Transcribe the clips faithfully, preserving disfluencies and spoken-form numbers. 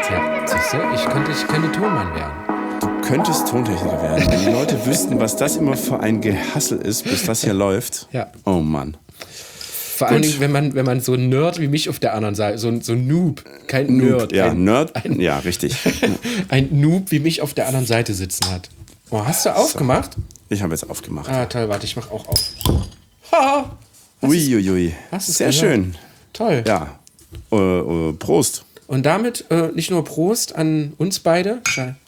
Tja, siehst du, ich könnte, ich könnte Tonmann werden. Du könntest Tontechniker werden, wenn die Leute wüssten, was das immer für ein Gehassel ist, bis das hier läuft. Ja. Oh Mann. Vor allen Dingen, wenn man, wenn man so ein Nerd wie mich auf der anderen Seite, so ein so ein Noob, kein Noob, Nerd. ja, ein, Nerd, ein, ja, richtig. Ein Noob wie mich auf der anderen Seite sitzen hat. Oh, hast du aufgemacht? So. Ich habe jetzt aufgemacht. Ah, toll, warte, ich mach auch auf. Ha! Uiuiui. Sehr gehört? schön. Toll. Ja. Äh, äh, Prost. Und damit äh, nicht nur Prost an uns beide. Sche-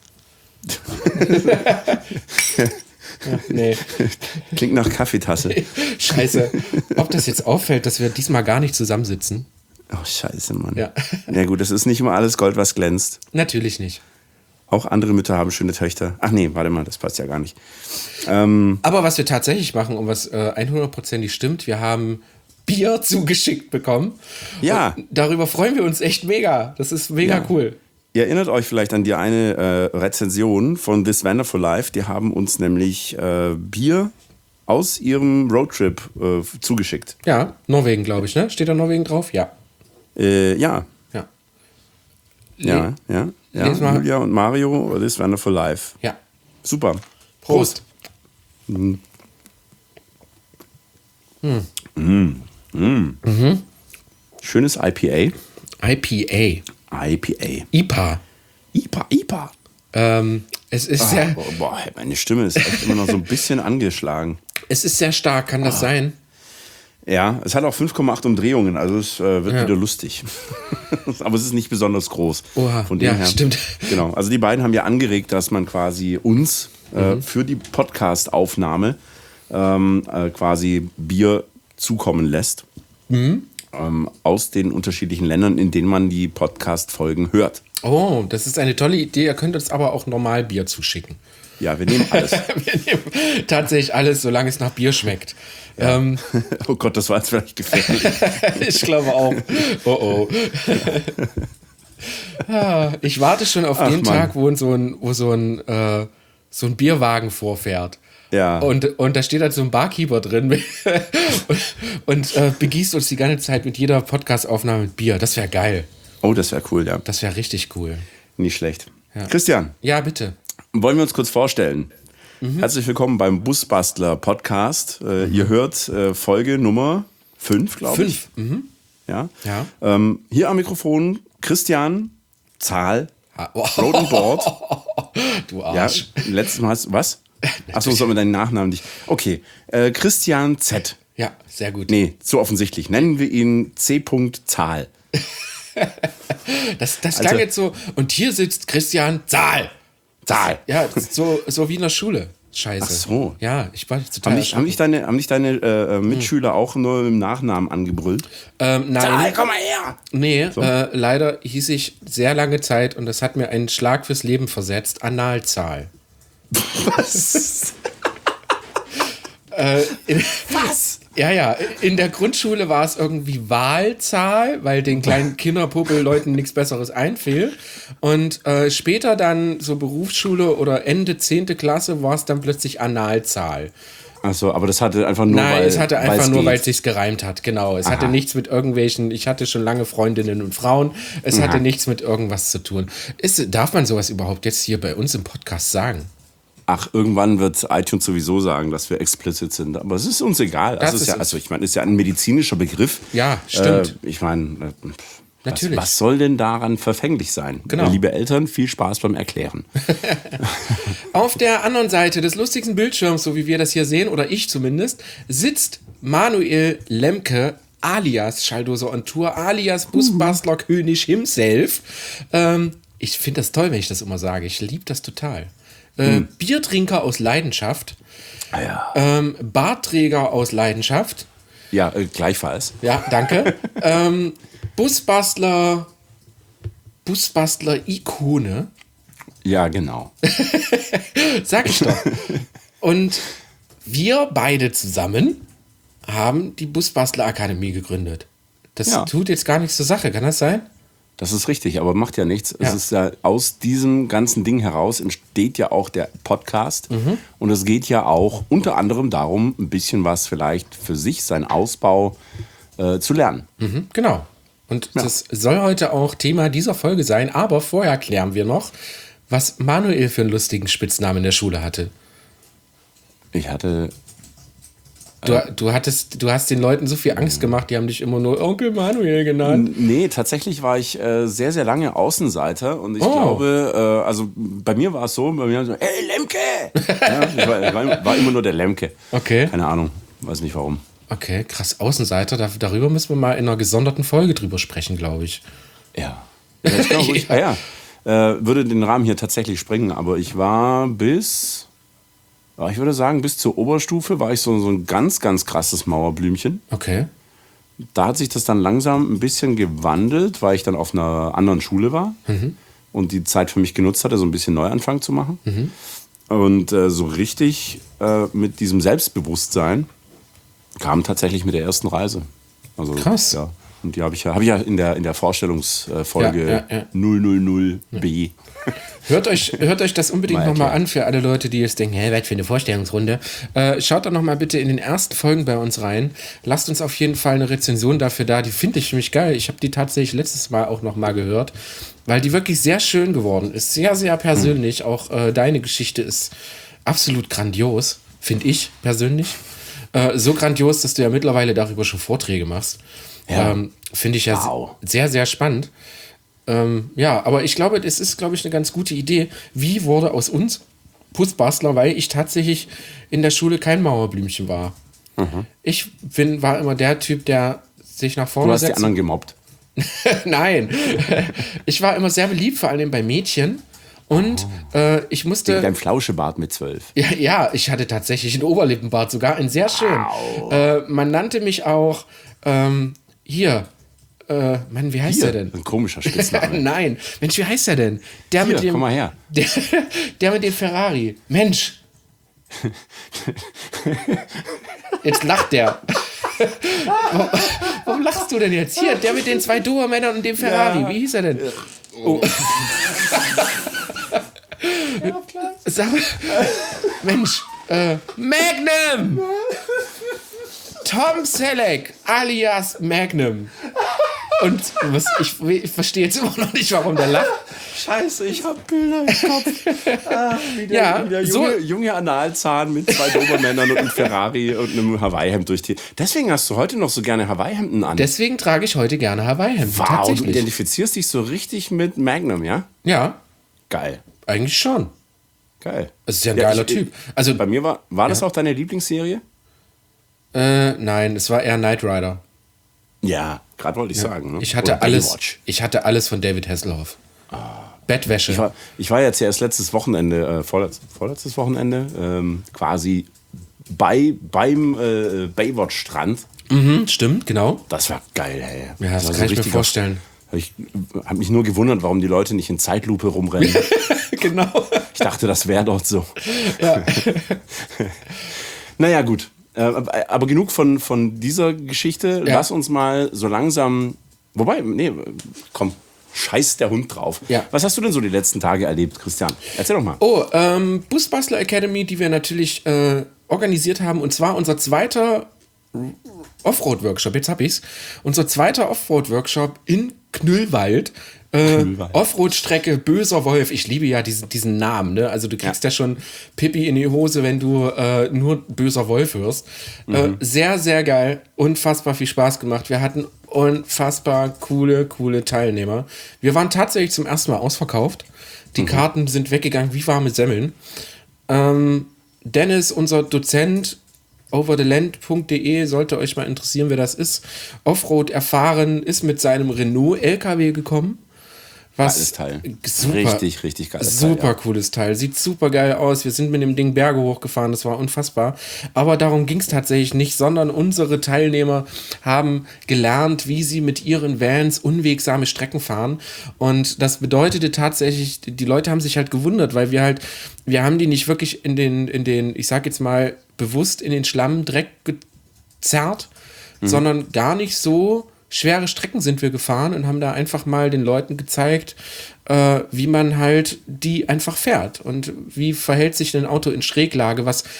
ja, nee. Klingt nach Kaffeetasse. Scheiße. Ob das jetzt auffällt, dass wir diesmal gar nicht zusammensitzen? Oh, scheiße, Mann. Ja. Ja gut, es ist nicht immer alles Gold, was glänzt. Natürlich nicht. Auch andere Mütter haben schöne Töchter. Ach nee, warte mal, das passt ja gar nicht. Ähm, Aber was wir tatsächlich machen und was äh, hundertprozentig stimmt, wir haben Bier zugeschickt bekommen. Ja. Und darüber freuen wir uns echt mega. Das ist mega Ja. cool. Ihr erinnert euch vielleicht an die eine äh, Rezension von This Wonderful Life. Die haben uns nämlich äh, Bier aus ihrem Roadtrip äh, zugeschickt. Ja, Norwegen, glaube ich, ne? Steht da Norwegen drauf? Ja. Äh, ja, Ja. ja, ja. ja. Les mal. Julia und Mario, This Wonderful Life. Ja. Super. Prost. Mm. Mm. Mm. Mhm. Schönes I P A. I P A. I P A. I P A. I P A, I P A. Ähm, es ist Ah, sehr, boah, boah, meine Stimme ist echt immer noch so ein bisschen angeschlagen. es ist sehr stark, kann das sein? Ja, es hat auch fünf Komma acht Umdrehungen, also es äh, wird Ja. wieder lustig. Aber es ist nicht besonders groß. Oha, Von dem ja, her. stimmt. Genau, also die beiden haben ja angeregt, dass man quasi uns äh, Mhm. für die Podcast-Aufnahme ähm, äh, quasi Bier zukommen lässt. Mhm. Ähm, aus den unterschiedlichen Ländern, in denen man die Podcast-Folgen hört. Oh, das ist eine tolle Idee. Ihr könnt uns aber auch normal Bier zuschicken. Ja, wir nehmen alles. Wir nehmen tatsächlich alles, solange es nach Bier schmeckt. Ja. Ähm, Oh Gott, das war jetzt vielleicht gefährlich. ich glaube auch. Oh oh. Ah, ich warte schon auf Ach, den Mann. Tag, wo so ein, wo so ein, äh, so ein Bierwagen vorfährt. Ja. Und, und da steht halt so ein Barkeeper drin und, und äh, begießt uns die ganze Zeit mit jeder Podcast-Aufnahme mit Bier. Das wäre geil. Oh, das wäre cool, ja. Das wäre richtig cool. Nicht schlecht. Ja. Christian, Ja, bitte. wollen wir uns kurz vorstellen? Mhm. Herzlich willkommen beim Busbastler Podcast. Äh, Mhm. Ihr hört äh, Folge Nummer fünf, glaube ich. Fünf. Mhm. Ja. Ja. Ähm, hier am Mikrofon Christian Zahl, Ah, oh. Road and Board. Du Ja, Arsch. letztes Mal hast was? Achso, soll man deinen Nachnamen nicht. Okay, äh, Christian Z. Ja, sehr gut. Nee, zu offensichtlich. Nennen wir ihn C. Zahl. Das, das Also- klang jetzt so. Und hier sitzt Christian Zahl. Zahl. Ja, so, so wie in der Schule. Scheiße. Ach so. Ja, ich war total. Haben dich, haben dich deine, haben dich deine äh, Hm. Mitschüler auch nur mit dem Nachnamen angebrüllt? ähm, nein. Zahl, komm mal her! Nee, äh, leider hieß ich sehr lange Zeit und das hat mir einen Schlag fürs Leben versetzt. Analzahl. Was? Äh, in, Was? ja, ja. In der Grundschule war es irgendwie Wahlzahl, weil den kleinen Kinderpuppel-Leuten nichts Besseres einfiel. Und äh, später dann so Berufsschule oder Ende zehnte Klasse war es dann plötzlich Analzahl. Achso, aber das hatte einfach nur, Nein, weil es hatte einfach weil's nur, geht. weil es sich gereimt hat, genau. Es Aha. hatte nichts mit irgendwelchen, ich hatte schon lange Freundinnen und Frauen, es Aha. hatte nichts mit irgendwas zu tun. Ist, darf man sowas überhaupt jetzt hier bei uns im Podcast sagen? Ach, irgendwann wird iTunes sowieso sagen, dass wir explicit sind. Aber es ist uns egal. Das Das ist ist ja, uns- also ich meine, ist ja ein medizinischer Begriff. Ja, stimmt. Äh, ich meine, äh, was, Natürlich. was soll denn daran verfänglich sein? Genau. Äh, Liebe Eltern, viel Spaß beim Erklären. Auf der anderen Seite des lustigsten Bildschirms, so wie wir das hier sehen, oder ich zumindest, sitzt Manuel Lemke alias Schalldose on Tour, alias Busbastler König himself. Ähm, ich finde das toll, wenn ich das immer sage. Ich liebe das total. Äh, Biertrinker aus Leidenschaft. Ah ja. Ähm, Bartträger aus Leidenschaft. Ja, äh, gleichfalls. Ja, danke. ähm, Busbastler, Busbastler-Ikone. Ja, genau. Sag ich doch. Und wir beide zusammen haben die Busbastler Akademie gegründet. Das Ja. tut jetzt gar nichts zur Sache, kann das sein? Das ist richtig, aber macht ja nichts. Ja. Es ist ja aus diesem ganzen Ding heraus entsteht ja auch der Podcast. Mhm. Und es geht ja auch unter anderem darum, ein bisschen was vielleicht für sich, seinen Ausbau äh, zu lernen. Mhm, genau. Und ja. das soll heute auch Thema dieser Folge sein. Aber vorher klären wir noch, was Manuel für einen lustigen Spitznamen in der Schule hatte. Ich hatte... Du, du, hattest, du hast den Leuten so viel Angst gemacht, die haben dich immer nur Onkel Manuel genannt. Nee, tatsächlich war ich äh, sehr, sehr lange Außenseiter und ich oh. glaube, äh, also bei mir war es so, bei mir so, hey Lemke! Ja, ich war, war, war immer nur der Lemke. Okay. Keine Ahnung, weiß nicht warum. Okay, krass, Außenseiter, da, darüber müssen wir mal in einer gesonderten Folge drüber sprechen, glaube ich. Ja. Ja, ich glaube, ich, ja. ja äh, würde den Rahmen hier tatsächlich sprengen, aber ich war bis... Ich würde sagen, bis zur Oberstufe war ich so, so ein ganz, ganz krasses Mauerblümchen. Okay. Da hat sich das dann langsam ein bisschen gewandelt, weil ich dann auf einer anderen Schule war mhm. und die Zeit für mich genutzt hatte, so ein bisschen Neuanfang zu machen. Mhm. Und äh, so richtig äh, mit diesem Selbstbewusstsein kam tatsächlich mit der ersten Reise. Also, krass. Ja. Und die habe ich ja, hab ich ja in der, in der Vorstellungsfolge ja, ja, ja. null null null B. Ja. Hört euch, hört euch das unbedingt nochmal an für alle Leute, die jetzt denken, hä, was für eine Vorstellungsrunde. Äh, schaut doch nochmal bitte in den ersten Folgen bei uns rein. Lasst uns auf jeden Fall eine Rezension dafür da. Die finde ich nämlich geil. Ich habe die tatsächlich letztes Mal auch nochmal gehört, weil die wirklich sehr schön geworden ist. Sehr, sehr persönlich. Mhm. Auch äh, deine Geschichte ist absolut grandios, finde ich persönlich. Äh, so grandios, dass du ja mittlerweile darüber schon Vorträge machst. Ja. Ähm, finde ich ja wow. sehr, sehr spannend. Ähm, ja, aber ich glaube, es ist, glaube ich, eine ganz gute Idee. Wie wurde aus uns Putzbastler, weil ich tatsächlich in der Schule kein Mauerblümchen war. Mhm. Ich bin, war immer der Typ, der sich nach vorne setzt. Du hast die anderen gemobbt. Nein. Ich war immer sehr beliebt, vor allem bei Mädchen. Und oh. äh, ich musste... Wegen deinem Flauschebart mit zwölf. Ja, ja, ich hatte tatsächlich einen Oberlippenbart, sogar einen sehr schönen. Wow. Äh, man nannte mich auch... Ähm, hier... Äh, Mann, wie heißt Hier, der denn? Ein komischer Spitzname. Nein, Mensch, wie heißt der denn? Der Hier, mit dem, komm mal her. Der, der mit dem Ferrari. Mensch. Jetzt lacht der. warum, warum lachst du denn jetzt? Hier, der mit den zwei Dobermännern und dem Ferrari. Ja. Wie hieß er denn? Oh. Sag, Mensch, äh, Magnum! Tom Selleck alias Magnum. Und was, ich, ich verstehe jetzt immer noch nicht, warum der lacht. Scheiße, ich hab Bilder im Kopf. Ah, wie der, ja, wie der so junge, junge Analzahn mit zwei Dobermännern und einem Ferrari und einem Hawaii-Hemd durch die... Deswegen hast du heute noch so gerne Hawaii-Hemden an. Deswegen trage ich heute gerne Hawaii-Hemden. Wow, tatsächlich. Du identifizierst dich so richtig mit Magnum, ja? Ja. Geil. Eigentlich schon. Geil. Das ist ja ein ja, geiler ich, Typ. Also, bei mir war... War das ja. auch deine Lieblingsserie? Äh, nein, es war eher Knight Rider. Ja, gerade wollte ich ja. sagen. Ne? Ich hatte alles, ich hatte alles von David Hasselhoff. Ah. Bettwäsche. Ich war, ich war jetzt ja erst letztes Wochenende, äh, vorletz, vorletztes Wochenende, ähm, quasi bei, beim äh, Baywatch-Strand. Mhm, stimmt, genau. Das war geil, ey. Ja, das, das kann so ich mir vorstellen. Ich habe mich nur gewundert, warum die Leute nicht in Zeitlupe rumrennen. Genau. Ich dachte, das wäre dort so. Ja. Naja, gut. Aber genug von, von dieser Geschichte. Ja. Lass uns mal so langsam... Wobei, nee, komm, scheiß der Hund drauf. Ja. Was hast du denn so die letzten Tage erlebt, Christian? Erzähl doch mal. Oh, ähm, Busbastler Academy, die wir natürlich äh, organisiert haben. Und zwar unser zweiter Offroad-Workshop. Jetzt hab ich's. Unser zweiter Offroad-Workshop in Knüllwald. Äh, Offroad-Strecke Böser Wolf. Ich liebe ja diesen, diesen Namen. Ne? Also du kriegst ja. ja schon Pippi in die Hose, wenn du äh, nur Böser Wolf hörst. Mhm. Äh, sehr, sehr geil. Unfassbar viel Spaß gemacht. Wir hatten unfassbar coole, coole Teilnehmer. Wir waren tatsächlich zum ersten Mal ausverkauft. Die mhm. Karten sind weggegangen wie warme Semmeln. Ähm, Dennis, unser Dozent, overtheland punkt de, sollte euch mal interessieren, wer das ist. Offroad erfahren, ist mit seinem Renault L K W gekommen. Was geiles Teil. Super, richtig, richtig geiles super Teil. Super ja. cooles Teil. Sieht super geil aus. Wir sind mit dem Ding Berge hochgefahren. Das war unfassbar. Aber darum ging es tatsächlich nicht, sondern unsere Teilnehmer haben gelernt, wie sie mit ihren Vans unwegsame Strecken fahren. Und das bedeutete tatsächlich, die Leute haben sich halt gewundert, weil wir halt, wir haben die nicht wirklich in den, in den, ich sag jetzt mal, bewusst in den Schlamm, Dreck gezerrt, mhm. sondern gar nicht so schwere Strecken sind wir gefahren und haben da einfach mal den Leuten gezeigt, äh, wie man halt die einfach fährt und wie verhält sich ein Auto in Schräglage, was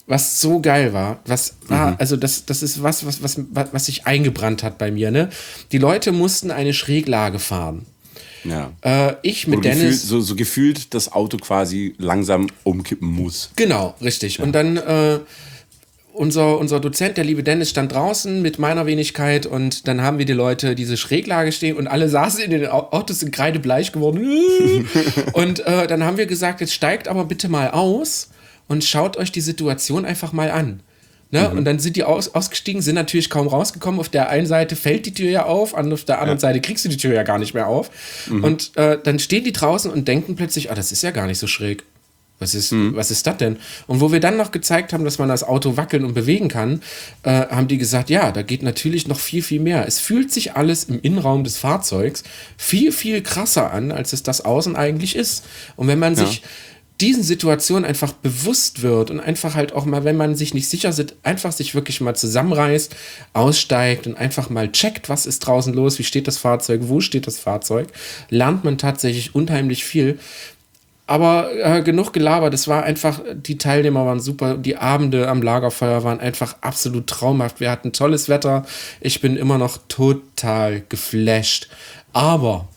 was so geil war, was war, mhm. also das, das ist was, was, was, was sich eingebrannt hat bei mir, ne? Die Leute mussten eine Schräglage fahren. Ja. Äh, ich mit Dennis. Gefühlt, so, so gefühlt das Auto quasi langsam umkippen muss. Genau, richtig. Ja. Und dann äh, unser, unser Dozent, der liebe Dennis, stand draußen mit meiner Wenigkeit und dann haben wir die Leute diese Schräglage stehen und alle saßen in den Autos, sind kreidebleich geworden. Und äh, dann haben wir gesagt, jetzt steigt aber bitte mal aus und schaut euch die Situation einfach mal an. Ne? Mhm. Und dann sind die aus, ausgestiegen, sind natürlich kaum rausgekommen. Auf der einen Seite fällt die Tür ja auf, auf der anderen ja. Seite kriegst du die Tür ja gar nicht mehr auf. Mhm. Und äh, dann stehen die draußen und denken plötzlich, ah, das ist ja gar nicht so schräg. Was ist, mhm. was ist das denn? Und wo wir dann noch gezeigt haben, dass man das Auto wackeln und bewegen kann, äh, haben die gesagt, ja, da geht natürlich noch viel, viel mehr. Es fühlt sich alles im Innenraum des Fahrzeugs viel, viel krasser an, als es das außen eigentlich ist. Und wenn man ja. sich diesen Situationen einfach bewusst wird und einfach halt auch mal, wenn man sich nicht sicher ist, einfach sich wirklich mal zusammenreißt, aussteigt und einfach mal checkt, was ist draußen los, wie steht das Fahrzeug, wo steht das Fahrzeug, lernt man tatsächlich unheimlich viel. Aber äh, genug gelabert, es war einfach, die Teilnehmer waren super, die Abende am Lagerfeuer waren einfach absolut traumhaft. Wir hatten tolles Wetter, ich bin immer noch total geflasht. Aber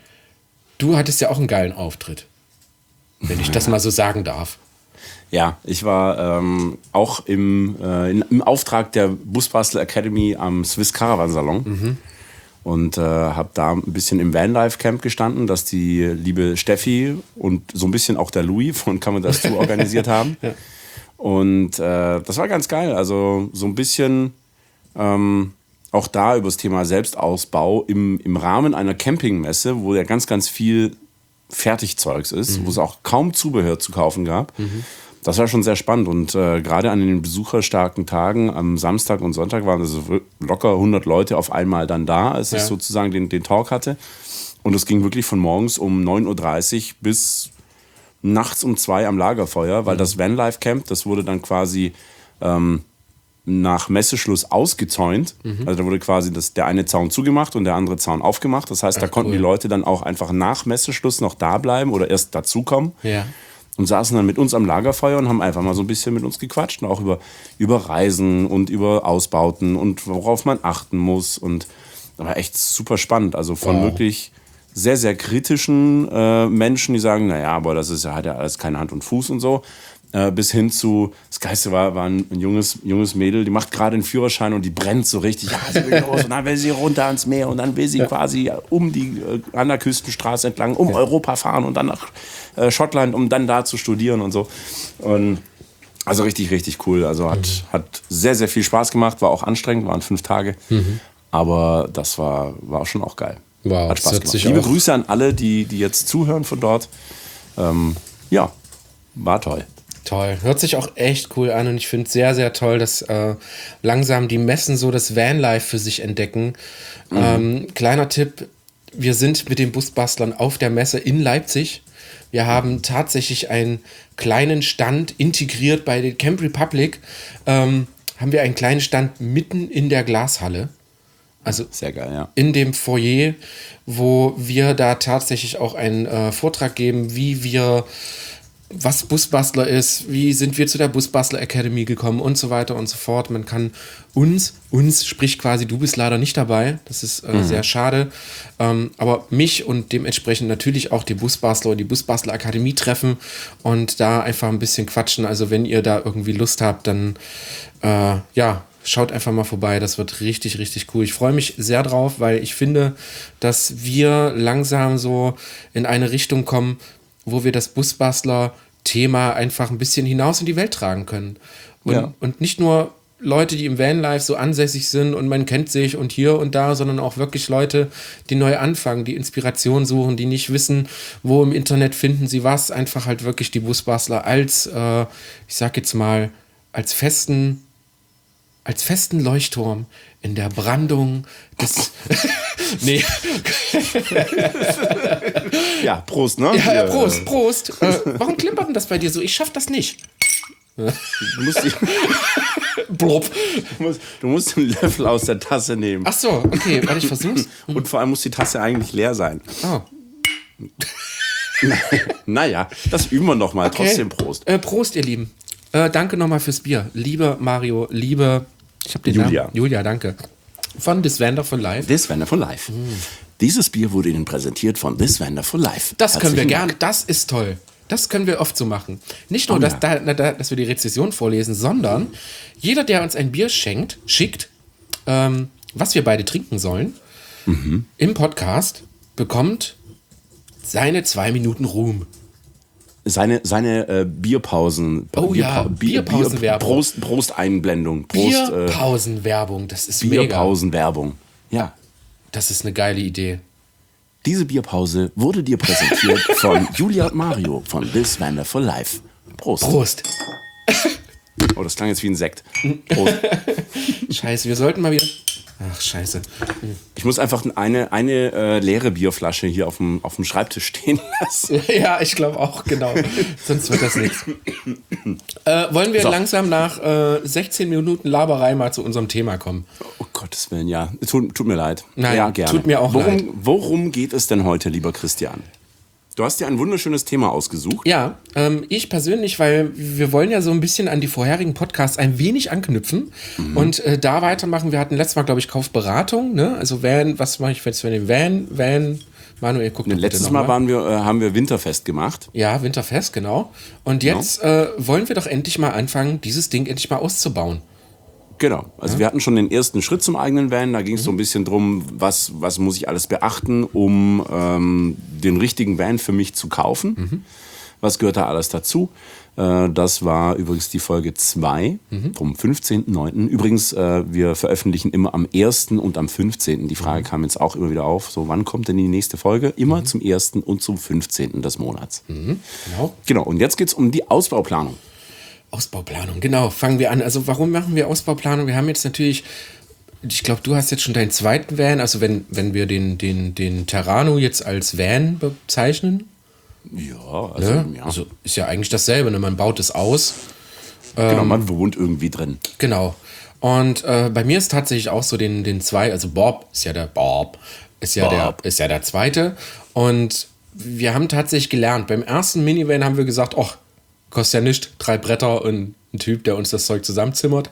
du hattest ja auch einen geilen Auftritt, wenn ich das mal so sagen darf. Ja, ich war ähm, auch im, äh, in, im Auftrag der Busbastler Academy am Swiss Caravan Salon. Mhm. Und äh, habe da ein bisschen im Vanlife Camp gestanden, das die liebe Steffi und so ein bisschen auch der Louis von Come With Us Two organisiert haben. Ja. Und äh, das war ganz geil. Also so ein bisschen ähm, auch da über das Thema Selbstausbau im, im Rahmen einer Campingmesse, wo ja ganz, ganz viel Fertigzeugs ist, mhm. wo es auch kaum Zubehör zu kaufen gab. Mhm. Das war schon sehr spannend und äh, gerade an den besucherstarken Tagen am Samstag und Sonntag waren also locker hundert Leute auf einmal dann da, als ja. ich sozusagen den, den Talk hatte. Und es ging wirklich von morgens um neun Uhr dreißig bis nachts um zwei am Lagerfeuer, weil mhm. das Vanlife Camp, das wurde dann quasi ähm, nach Messeschluss ausgezäunt. Mhm. Also da wurde quasi das, der eine Zaun zugemacht und der andere Zaun aufgemacht. Das heißt, Ach, da konnten cool. die Leute dann auch einfach nach Messeschluss noch da bleiben oder erst dazukommen. Ja. Und saßen dann mit uns am Lagerfeuer und haben einfach mal so ein bisschen mit uns gequatscht. Und auch über, über Reisen und über Ausbauten und worauf man achten muss. Und das war echt super spannend. Also von wow. wirklich sehr, sehr kritischen äh, Menschen, die sagen, naja, aber das ist ja, hat ja alles keine Hand und Fuß und so. Äh, bis hin zu, das Geiste war, war ein, ein junges, junges Mädel, die macht gerade einen Führerschein und die brennt so richtig. Ja, sie will los und dann will sie runter ans Meer und dann will sie ja. quasi um die, äh, an der Küstenstraße entlang, um ja. Europa fahren und dann nach äh, Schottland, um dann da zu studieren und so. Und also richtig, richtig cool. Also hat, mhm. hat sehr, sehr viel Spaß gemacht, war auch anstrengend, waren fünf Tage. Mhm. Aber das war, war schon auch geil. Wow, hat Spaß gemacht. Liebe Grüße an alle, die, die jetzt zuhören von dort. Ähm, ja, war toll. Toll. Hört sich auch echt cool an und ich finde es sehr, sehr toll, dass äh, langsam die Messen so das Vanlife für sich entdecken. Mhm. Ähm, kleiner Tipp, wir sind mit den Busbastlern auf der Messe in Leipzig. Wir haben tatsächlich einen kleinen Stand integriert bei den Camp Republic. Ähm, haben wir einen kleinen Stand mitten in der Glashalle. Also sehr geil, ja. In dem Foyer, wo wir da tatsächlich auch einen äh, Vortrag geben, wie wir was Busbastler ist, wie sind wir zu der Busbastler Academy gekommen und so weiter und so fort. Man kann uns, uns sprich quasi, du bist leider nicht dabei, das ist äh, mhm. sehr schade, ähm, aber mich und dementsprechend natürlich auch die Busbastler und die Busbastler Akademie treffen und da einfach ein bisschen quatschen. Also wenn ihr da irgendwie Lust habt, dann äh, ja, schaut einfach mal vorbei, das wird richtig, richtig cool. Ich freue mich sehr drauf, weil ich finde, dass wir langsam so in eine Richtung kommen, wo wir das Busbastler-Thema einfach ein bisschen hinaus in die Welt tragen können. Und, ja. und nicht nur Leute, die im Vanlife so ansässig sind und man kennt sich und hier und da, sondern auch wirklich Leute, die neu anfangen, die Inspiration suchen, die nicht wissen, wo im Internet finden sie was. Einfach halt wirklich die Busbastler als, äh, ich sag jetzt mal, als festen als festen Leuchtturm in der Brandung des... nee. Ja, Prost, ne? Ja, ja Prost, Prost. Äh, warum klimpert denn das bei dir so? Ich schaff das nicht. Du musst, die, Blub. Du, musst, du musst den Löffel aus der Tasse nehmen. Ach so, okay, warte, ich versuch's. Und vor allem muss die Tasse eigentlich leer sein. Oh. Naja, das üben wir noch mal. Okay. Trotzdem Prost. Äh, Prost, ihr Lieben. Äh, danke nochmal fürs Bier. Liebe Mario, liebe ich hab den Julia. Namen. Julia, danke. Von This Wonderful Life. This Wonderful Life. Mm. Dieses Bier wurde Ihnen präsentiert von This Wonderful Life. Das können wir Herzlichen gerne, das ist toll. Das können wir oft so machen. Nicht nur, oh, dass, ja. da, da, dass wir die Rezession vorlesen, sondern jeder, der uns ein Bier schenkt, schickt, ähm, was wir beide trinken sollen, mhm. im Podcast, bekommt seine zwei Minuten Ruhm. Seine, seine äh, Bierpausen. Oh Bier, ja, Bier, Bierpausenwerbung. Prost, Prost-Einblendung. Prost, Bierpausenwerbung, das ist mega. mega. Bierpausenwerbung, ja. Das ist eine geile Idee. Diese Bierpause wurde dir präsentiert von Julia und Mario von This Wonderful Life. Prost. Prost. Oh, das klang jetzt wie ein Sekt. Prost. Scheiße, wir sollten mal wieder... Ach, scheiße. Ich muss einfach eine, eine äh, leere Bierflasche hier auf dem, auf dem Schreibtisch stehen lassen. Ja, ich glaube auch, genau. Sonst wird das nichts. Äh, wollen wir so. langsam nach äh, sechzehn Minuten Laberei mal zu unserem Thema kommen? Oh Gottes Willen, ja. Tut, tut mir leid. Nein, ja, gerne. Tut mir auch worum, leid. Worum geht es denn heute, lieber Christian? Du hast dir ein wunderschönes Thema ausgesucht. Ja, ähm, ich persönlich, weil wir wollen ja so ein bisschen an die vorherigen Podcasts ein wenig anknüpfen mhm. und äh, da weitermachen. Wir hatten letztes Mal, glaube ich, Kaufberatung, ne? Also Van, was mache ich jetzt für den Van? Van, Manuel, guck doch Letztes Mal, mal waren wir, äh, haben wir Winterfest gemacht. Ja, Winterfest, genau. Und jetzt genau. Äh, wollen wir doch endlich mal anfangen, dieses Ding endlich mal auszubauen. Genau, also ja. wir hatten schon den ersten Schritt zum eigenen Van, da ging es mhm. so ein bisschen drum, was, was muss ich alles beachten, um ähm, den richtigen Van für mich zu kaufen. Mhm. Was gehört da alles dazu? Äh, das war übrigens die Folge zwei mhm. vom fünfzehnten neunten Übrigens, äh, wir veröffentlichen immer am ersten und am fünfzehnten Die Frage mhm. kam jetzt auch immer wieder auf, so wann kommt denn die nächste Folge? Immer mhm. zum ersten und zum fünfzehnten des Monats. Mhm. Genau. Genau, und jetzt geht es um die Ausbauplanung. Ausbauplanung, genau, fangen wir an. Also warum machen wir Ausbauplanung? Wir haben jetzt natürlich, ich glaube, du hast jetzt schon deinen zweiten Van, also wenn, wenn wir den, den, den Terrano jetzt als Van bezeichnen. Ja, also, ne? ja. also ist ja eigentlich dasselbe, ne? Man baut es aus. Genau, ähm, man wohnt irgendwie drin. Genau. Und äh, bei mir ist tatsächlich auch so den, den zwei, also Bob ist ja der Bob, ist ja, Bob. Der, ist ja der zweite. Und wir haben tatsächlich gelernt, beim ersten Minivan haben wir gesagt, ach, kostet ja nichts, drei Bretter und ein Typ, der uns das Zeug zusammenzimmert.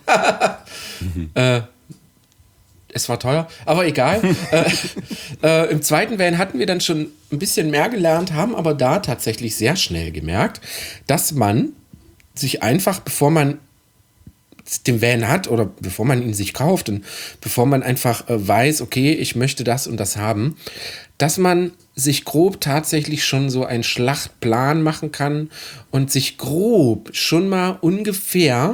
mhm. äh, es war teuer, aber egal. äh, äh, Im zweiten Van hatten wir dann schon ein bisschen mehr gelernt, haben aber da tatsächlich sehr schnell gemerkt, dass man sich einfach, bevor man den Van hat oder bevor man ihn sich kauft und bevor man einfach äh, weiß, okay, ich möchte das und das haben, dass man sich grob tatsächlich schon so einen Schlachtplan machen kann und sich grob schon mal ungefähr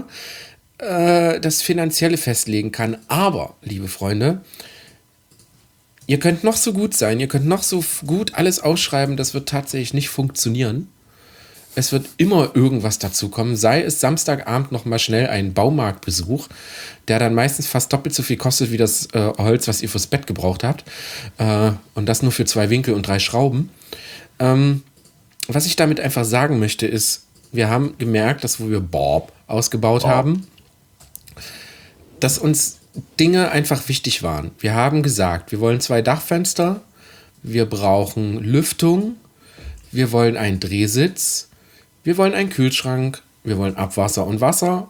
äh, das Finanzielle festlegen kann. Aber, liebe Freunde, ihr könnt noch so gut sein, ihr könnt noch so gut alles ausschreiben, das wird tatsächlich nicht funktionieren. Es wird immer irgendwas dazu kommen, sei es Samstagabend noch mal schnell ein Baumarktbesuch, der dann meistens fast doppelt so viel kostet wie das äh, Holz, was ihr fürs Bett gebraucht habt. Äh, und das nur für zwei Winkel und drei Schrauben. Ähm, was ich damit einfach sagen möchte, ist, wir haben gemerkt, dass wo wir Bob ausgebaut Bob. haben, dass uns Dinge einfach wichtig waren. Wir haben gesagt, wir wollen zwei Dachfenster, wir brauchen Lüftung, wir wollen einen Drehsitz, wir wollen einen Kühlschrank, wir wollen Abwasser und Wasser.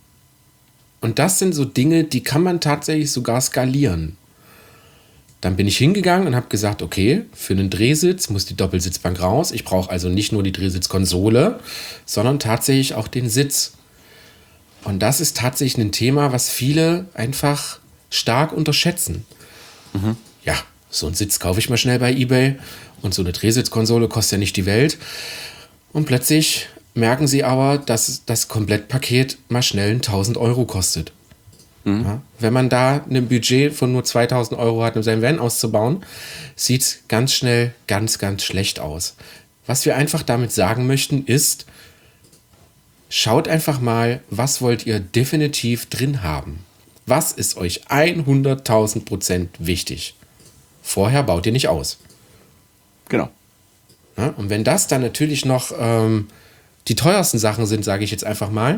Und das sind so Dinge, die kann man tatsächlich sogar skalieren. Dann bin ich hingegangen und habe gesagt, okay, für einen Drehsitz muss die Doppelsitzbank raus. Ich brauche also nicht nur die Drehsitzkonsole, sondern tatsächlich auch den Sitz. Und das ist tatsächlich ein Thema, was viele einfach stark unterschätzen. Mhm. Ja, so einen Sitz kaufe ich mal schnell bei eBay und so eine Drehsitzkonsole kostet ja nicht die Welt. Und plötzlich merken sie aber, dass das Komplettpaket mal schnell tausend Euro kostet. Mhm. Ja, wenn man da ein Budget von nur zweitausend Euro hat, um seinen Van auszubauen, sieht es ganz schnell ganz, ganz schlecht aus. Was wir einfach damit sagen möchten ist, schaut einfach mal, was wollt ihr definitiv drin haben? Was ist euch hunderttausend Prozent wichtig? Vorher baut ihr nicht aus. Genau. Ja, und wenn das dann natürlich noch ähm, die teuersten Sachen sind, sage ich jetzt einfach mal,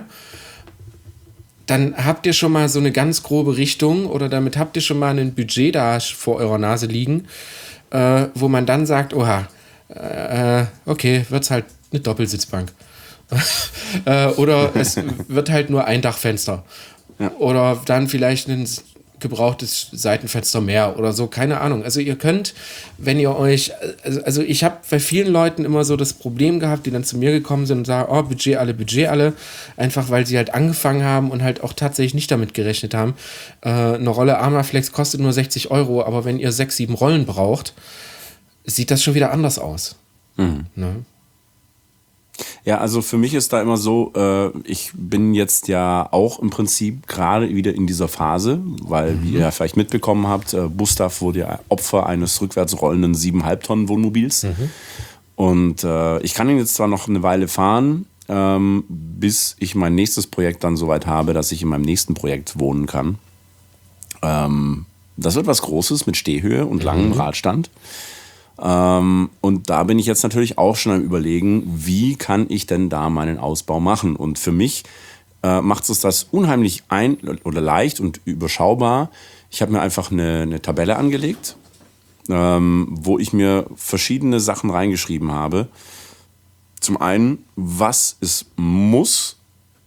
dann habt ihr schon mal so eine ganz grobe Richtung oder damit habt ihr schon mal ein Budget da vor eurer Nase liegen, äh, wo man dann sagt, oha, äh, okay, wird's halt eine Doppelsitzbank. äh, oder es wird halt nur ein Dachfenster. Ja. Oder dann vielleicht ein gebrauchtes Seitenfenster mehr oder so, keine Ahnung. Also ihr könnt, wenn ihr euch, also, also ich habe bei vielen Leuten immer so das Problem gehabt, die dann zu mir gekommen sind und sagen, oh, Budget alle, Budget alle, einfach weil sie halt angefangen haben und halt auch tatsächlich nicht damit gerechnet haben. Äh, eine Rolle Armaflex kostet nur sechzig Euro, aber wenn ihr sechs, sieben Rollen braucht, sieht das schon wieder anders aus. Mhm. Ne? Ja, also für mich ist da immer so, äh, ich bin jetzt ja auch im Prinzip gerade wieder in dieser Phase, weil, mhm. wie ihr ja vielleicht mitbekommen habt, äh, Bustav wurde ja Opfer eines rückwärts rollenden sieben Komma fünf Tonnen Wohnmobils. Mhm. Und äh, ich kann ihn jetzt zwar noch eine Weile fahren, ähm, bis ich mein nächstes Projekt dann soweit habe, dass ich in meinem nächsten Projekt wohnen kann. Ähm, das wird was Großes mit Stehhöhe und langem mhm. Radstand. Ähm, und da bin ich jetzt natürlich auch schon am Überlegen, wie kann ich denn da meinen Ausbau machen? Und für mich äh, macht es das unheimlich ein oder leicht und überschaubar. Ich habe mir einfach eine, eine Tabelle angelegt, ähm, wo ich mir verschiedene Sachen reingeschrieben habe. Zum einen, was ist muss,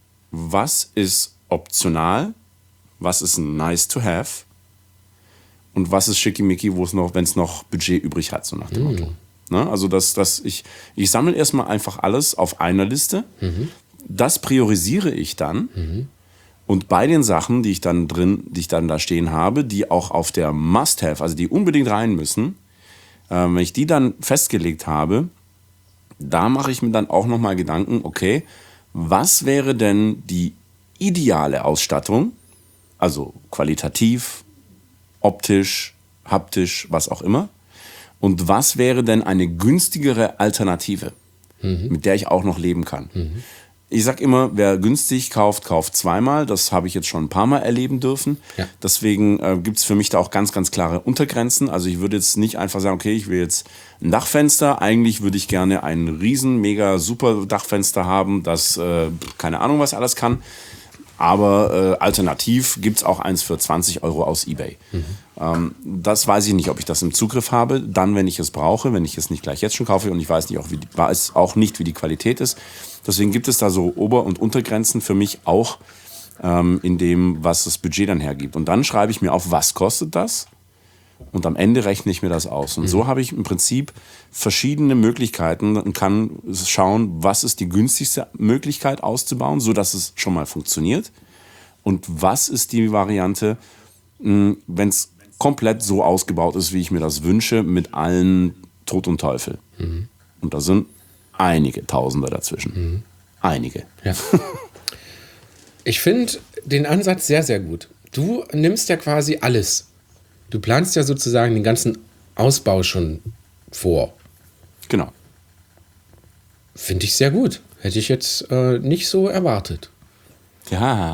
was ist optional, was ist nice to have. Und was ist schickimicki, wo es noch, wenn es noch Budget übrig hat, so nach dem Motto. Mm. Ne? Also das, das ich, ich sammle erstmal einfach alles auf einer Liste. Mhm. Das priorisiere ich dann. Mhm. Und bei den Sachen, die ich dann drin, die ich dann da stehen habe, die auch auf der Must-Have, also die unbedingt rein müssen, äh, wenn ich die dann festgelegt habe, da mache ich mir dann auch nochmal Gedanken, okay, was wäre denn die ideale Ausstattung, also qualitativ, optisch, haptisch, was auch immer. Und was wäre denn eine günstigere Alternative, mhm. mit der ich auch noch leben kann? Mhm. Ich sag immer, wer günstig kauft, kauft zweimal. Das habe ich jetzt schon ein paar Mal erleben dürfen. Ja. Deswegen äh, gibt es für mich da auch ganz, ganz klare Untergrenzen. Also ich würde jetzt nicht einfach sagen, okay, ich will jetzt ein Dachfenster. Eigentlich würde ich gerne ein riesen, mega, super Dachfenster haben, das äh, keine Ahnung, was alles kann. Aber äh, alternativ gibt es auch eins für zwanzig Euro aus eBay. Mhm. Ähm, das weiß ich nicht, ob ich das im Zugriff habe. Dann, wenn ich es brauche, wenn ich es nicht gleich jetzt schon kaufe und ich weiß nicht auch, wie die, weiß auch nicht, wie die Qualität ist. Deswegen gibt es da so Ober- und Untergrenzen für mich auch ähm, in dem, was das Budget dann hergibt. Und dann schreibe ich mir auf, was kostet das? Und am Ende rechne ich mir das aus. Und mhm. so habe ich im Prinzip verschiedene Möglichkeiten und kann schauen, was ist die günstigste Möglichkeit auszubauen, sodass es schon mal funktioniert. Und was ist die Variante, wenn es komplett so ausgebaut ist, wie ich mir das wünsche, mit allen Tod und Teufel. Mhm. Und da sind einige Tausende dazwischen. Mhm. Einige. Ja. Ich finde den Ansatz sehr, sehr gut. Du nimmst ja quasi alles. Du planst ja sozusagen den ganzen Ausbau schon vor. Genau. Finde ich sehr gut. Hätte ich jetzt äh, nicht so erwartet. Ja.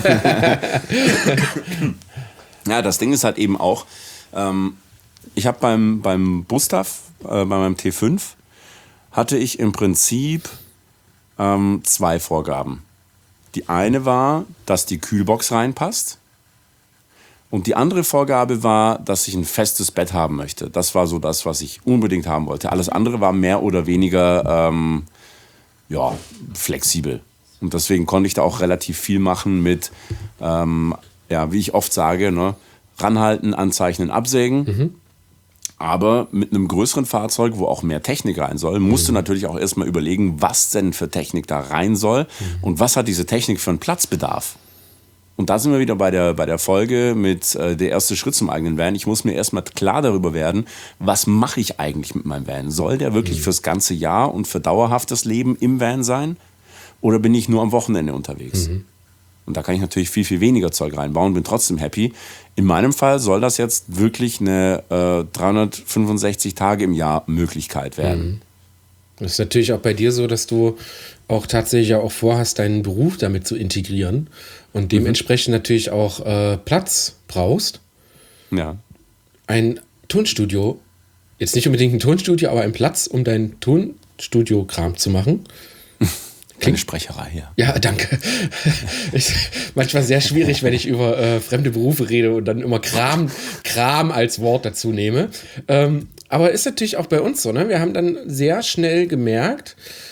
Ja, das Ding ist halt eben auch, ähm, ich habe beim, beim Bustav, äh, bei meinem T fünf, hatte ich im Prinzip ähm, zwei Vorgaben. Die eine war, dass die Kühlbox reinpasst. Und die andere Vorgabe war, dass ich ein festes Bett haben möchte. Das war so das, was ich unbedingt haben wollte. Alles andere war mehr oder weniger ähm, ja, flexibel. Und deswegen konnte ich da auch relativ viel machen mit, ähm, ja, wie ich oft sage, ne, ranhalten, anzeichnen, absägen. Mhm. Aber mit einem größeren Fahrzeug, wo auch mehr Technik rein soll, musst mhm. du natürlich auch erstmal überlegen, was denn für Technik da rein soll mhm. und was hat diese Technik für einen Platzbedarf. Und da sind wir wieder bei der, bei der Folge mit äh, der erste Schritt zum eigenen Van. Ich muss mir erstmal klar darüber werden, was mache ich eigentlich mit meinem Van? Soll der wirklich mhm. fürs ganze Jahr und für dauerhaftes Leben im Van sein? Oder bin ich nur am Wochenende unterwegs? Mhm. Und da kann ich natürlich viel, viel weniger Zeug reinbauen, bin trotzdem happy. In meinem Fall soll das jetzt wirklich eine äh, dreihundertfünfundsechzig Tage im Jahr Möglichkeit werden. Mhm. Das ist natürlich auch bei dir so, dass du auch tatsächlich auch vorhast, deinen Beruf damit zu integrieren und dementsprechend mhm. natürlich auch äh, Platz brauchst. Ja. Ein Tonstudio, jetzt nicht unbedingt ein Tonstudio, aber ein Platz, um dein Tonstudio-Kram zu machen. Keine Sprecherei hier. Ja, danke. Ist manchmal sehr schwierig, wenn ich über äh, fremde Berufe rede und dann immer Kram, Kram als Wort dazu nehme. Ähm, aber ist natürlich auch bei uns so, ne? Wir haben dann sehr schnell gemerkt,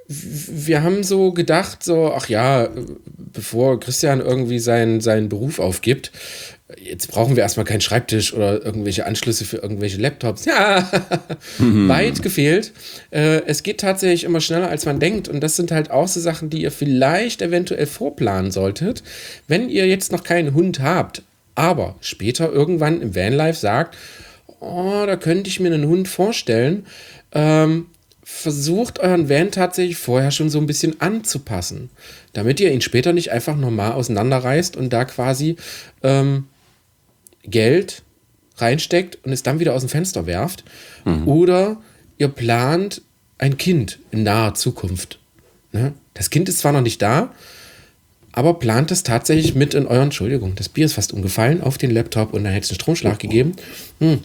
wir haben so gedacht, so, ach ja, bevor Christian irgendwie seinen, seinen Beruf aufgibt, jetzt brauchen wir erstmal keinen Schreibtisch oder irgendwelche Anschlüsse für irgendwelche Laptops. Ja, mhm. Weit gefehlt. Äh, es geht tatsächlich immer schneller, als man denkt. Und das sind halt auch so Sachen, die ihr vielleicht eventuell vorplanen solltet, wenn ihr jetzt noch keinen Hund habt, aber später irgendwann im Vanlife sagt, oh, da könnte ich mir einen Hund vorstellen. Ähm, versucht euren Van tatsächlich vorher schon so ein bisschen anzupassen, damit ihr ihn später nicht einfach normal auseinanderreißt und da quasi ähm, Geld reinsteckt und es dann wieder aus dem Fenster werft. Mhm. Oder ihr plant ein Kind in naher Zukunft. Ne? Das Kind ist zwar noch nicht da, aber plant es tatsächlich mit in euren, Entschuldigung, das Bier ist fast umgefallen auf den Laptop und dann hätte es einen Stromschlag gegeben. Hm.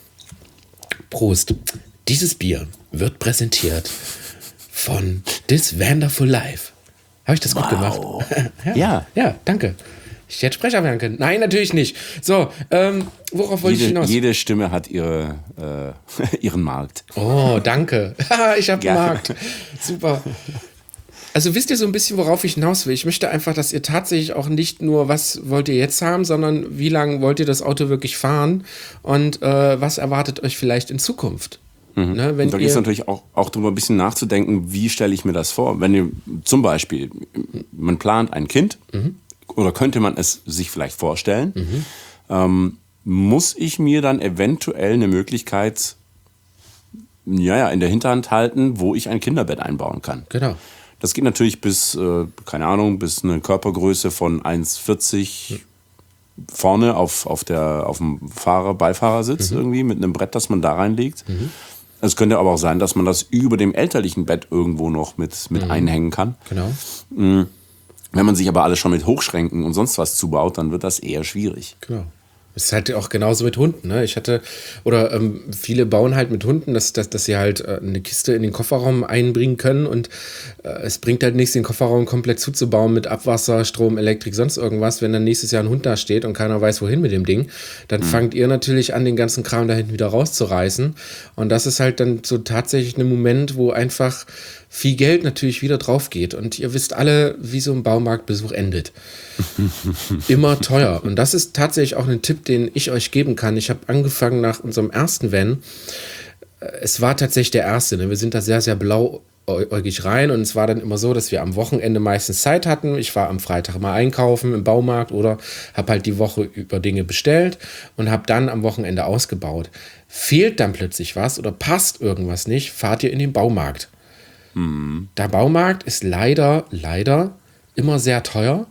Prost. Dieses Bier wird präsentiert von This Wonderful Life. Habe ich das wow. gut gemacht? ja. ja. Ja, danke. Ich hätte Sprecher werden können. Nein, natürlich nicht. So, ähm, worauf wollte jede, ich hinaus? Jede Stimme hat ihre, äh, ihren Markt. Oh, danke. Ich habe einen Markt. Super. Also wisst ihr so ein bisschen, worauf ich hinaus will? Ich möchte einfach, dass ihr tatsächlich auch nicht nur, was wollt ihr jetzt haben, sondern wie lange wollt ihr das Auto wirklich fahren und äh, was erwartet euch vielleicht in Zukunft? Mhm. Ne, wenn und da geht es natürlich auch, auch darüber ein bisschen nachzudenken, wie stelle ich mir das vor? Wenn ihr zum Beispiel, man plant ein Kind, mhm. oder könnte man es sich vielleicht vorstellen, mhm. ähm, muss ich mir dann eventuell eine Möglichkeit ja, ja, in der Hinterhand halten, wo ich ein Kinderbett einbauen kann. Genau. Das geht natürlich bis, äh, keine Ahnung, bis eine Körpergröße von eins vierzig mhm. vorne auf, auf, der, auf dem Fahrer, Beifahrersitz mhm. irgendwie mit einem Brett, das man da reinlegt. Mhm. Es könnte aber auch sein, dass man das über dem elterlichen Bett irgendwo noch mit, mit mhm. einhängen kann. Genau. Mhm. Wenn man sich aber alles schon mit Hochschränken und sonst was zubaut, dann wird das eher schwierig. Genau. Es ist halt auch genauso mit Hunden, ne? Ich hatte, oder ähm, viele bauen halt mit Hunden, dass, dass, dass sie halt äh, eine Kiste in den Kofferraum einbringen können und äh, es bringt halt nichts, den Kofferraum komplett zuzubauen mit Abwasser, Strom, Elektrik, sonst irgendwas. Wenn dann nächstes Jahr ein Hund da steht und keiner weiß, wohin mit dem Ding, dann mhm. fangt ihr natürlich an, den ganzen Kram da hinten wieder rauszureißen. Und das ist halt dann so tatsächlich ein Moment, wo einfach viel Geld natürlich wieder drauf geht. Und ihr wisst alle, wie so ein Baumarktbesuch endet. Immer teuer. Und das ist tatsächlich auch ein Tipp, den ich euch geben kann. Ich habe angefangen nach unserem ersten Van. Es war tatsächlich der erste. Ne? Wir sind da sehr, sehr blauäugig rein. Und es war dann immer so, dass wir am Wochenende meistens Zeit hatten. Ich war am Freitag mal einkaufen im Baumarkt oder habe halt die Woche über Dinge bestellt und habe dann am Wochenende ausgebaut. Fehlt dann plötzlich was oder passt irgendwas nicht, fahrt ihr in den Baumarkt. Mhm. Der Baumarkt ist leider, leider immer sehr teuer.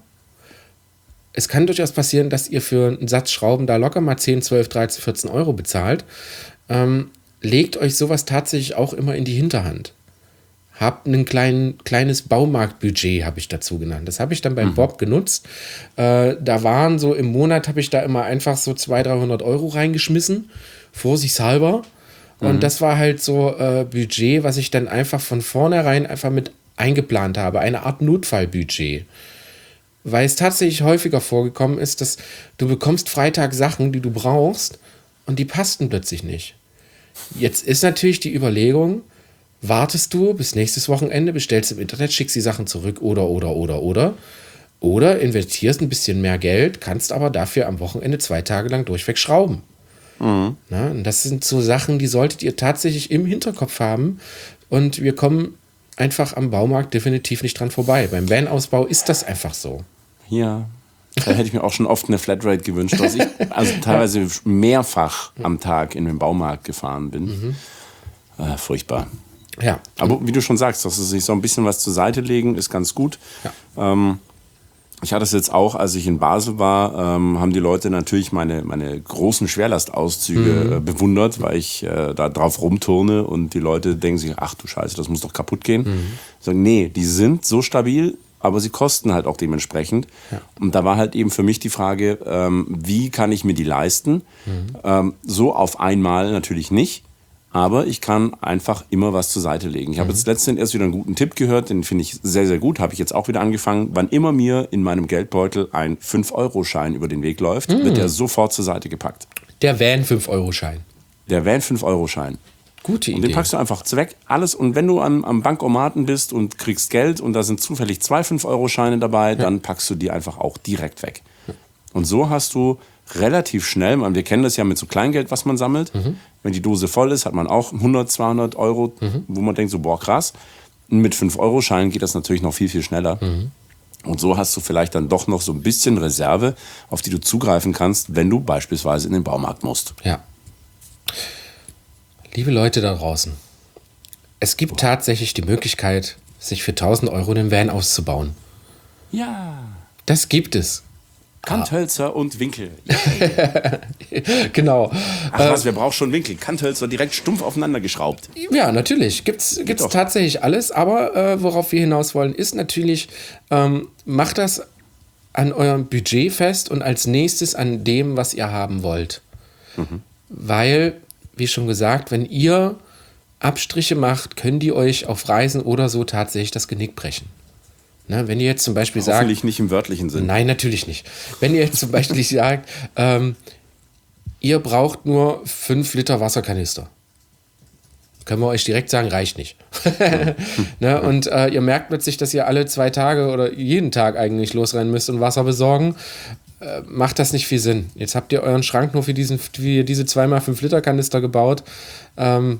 Es kann durchaus passieren, dass ihr für einen Satz Schrauben da locker mal zehn, zwölf, dreizehn, vierzehn Euro bezahlt. Ähm, legt euch sowas tatsächlich auch immer in die Hinterhand. Habt ein klein, kleines Baumarktbudget, habe ich dazu genannt. Das habe ich dann beim mhm. Bob genutzt. Äh, da waren so im Monat, habe ich da immer einfach so zweihundert, dreihundert Euro reingeschmissen, vorsichtshalber. Und mhm. das war halt so äh, Budget, was ich dann einfach von vornherein einfach mit eingeplant habe. Eine Art Notfallbudget. Weil es tatsächlich häufiger vorgekommen ist, dass du bekommst Freitag Sachen, die du brauchst und die passten plötzlich nicht. Jetzt ist natürlich die Überlegung, wartest du bis nächstes Wochenende, bestellst im Internet, schickst die Sachen zurück oder, oder, oder, oder. Oder investierst ein bisschen mehr Geld, kannst aber dafür am Wochenende zwei Tage lang durchweg schrauben. Mhm. Na, und das sind so Sachen, die solltet ihr tatsächlich im Hinterkopf haben. Und wir kommen einfach am Baumarkt definitiv nicht dran vorbei. Beim Van-Ausbau ist das einfach so. Ja, da hätte ich mir auch schon oft eine Flatrate gewünscht, dass ich also teilweise mehrfach am Tag in den Baumarkt gefahren bin. Mhm. Äh, furchtbar. Ja. Aber wie du schon sagst, dass sie sich so ein bisschen was zur Seite legen, ist ganz gut. Ja. Ähm, Ich hatte es jetzt auch, als ich in Basel war, ähm, haben die Leute natürlich meine, meine großen Schwerlastauszüge mhm. äh, bewundert, weil ich äh, da drauf rumturne und die Leute denken sich, ach du Scheiße, das muss doch kaputt gehen. Mhm. Ich sage, nee, die sind so stabil, aber sie kosten halt auch dementsprechend. Ja. Und da war halt eben für mich die Frage, ähm, wie kann ich mir die leisten? Mhm. Ähm, so auf einmal natürlich nicht. Aber ich kann einfach immer was zur Seite legen. Ich habe mhm. jetzt letztens erst wieder einen guten Tipp gehört, den finde ich sehr, sehr gut. Habe ich jetzt auch wieder angefangen. Wann immer mir in meinem Geldbeutel ein fünf Euro Schein über den Weg läuft, mhm. wird der sofort zur Seite gepackt. Der Van fünf Euro Schein. Der Van fünf Euro Schein. Gute Idee. Und den packst du einfach weg, alles. Und wenn du am, am Bankomaten bist und kriegst Geld und da sind zufällig zwei fünf Euro Scheine dabei, ja. dann packst du die einfach auch direkt weg. Ja. Und so hast du relativ schnell, man, wir kennen das ja mit so Kleingeld, was man sammelt. Mhm. Wenn die Dose voll ist, hat man auch hundert, zweihundert Euro, mhm. wo man denkt so, boah, krass. Und mit fünf Euro Scheinen geht das natürlich noch viel, viel schneller. Mhm. Und so hast du vielleicht dann doch noch so ein bisschen Reserve, auf die du zugreifen kannst, wenn du beispielsweise in den Baumarkt musst. Ja. Liebe Leute da draußen, es gibt tatsächlich die Möglichkeit, sich für tausend Euro den Van auszubauen. Ja. Das gibt es. Kanthölzer ah. und Winkel. Genau. Ach was, wer braucht schon Winkel? Kanthölzer direkt stumpf aufeinander geschraubt. Ja, natürlich. Gibt's, gibt's Geht tatsächlich alles. Aber äh, worauf wir hinaus wollen, ist natürlich, ähm, macht das an eurem Budget fest und als nächstes an dem, was ihr haben wollt. Mhm. Weil, wie schon gesagt, wenn ihr Abstriche macht, können die euch auf Reisen oder so tatsächlich das Genick brechen. Ne, wenn ihr jetzt zum Beispiel sagt... Hoffentlich nicht im wörtlichen Sinn. Nein, natürlich nicht. Wenn ihr jetzt zum Beispiel sagt, ähm, ihr braucht nur fünf Liter Wasserkanister. Können wir euch direkt sagen, reicht nicht. Ne, und äh, ihr merkt plötzlich, dass ihr alle zwei Tage oder jeden Tag eigentlich losrennen müsst und Wasser besorgen. Äh, macht das nicht viel Sinn. Jetzt habt ihr euren Schrank nur für, diesen, für diese zwei mal fünf Liter Kanister gebaut. Ähm,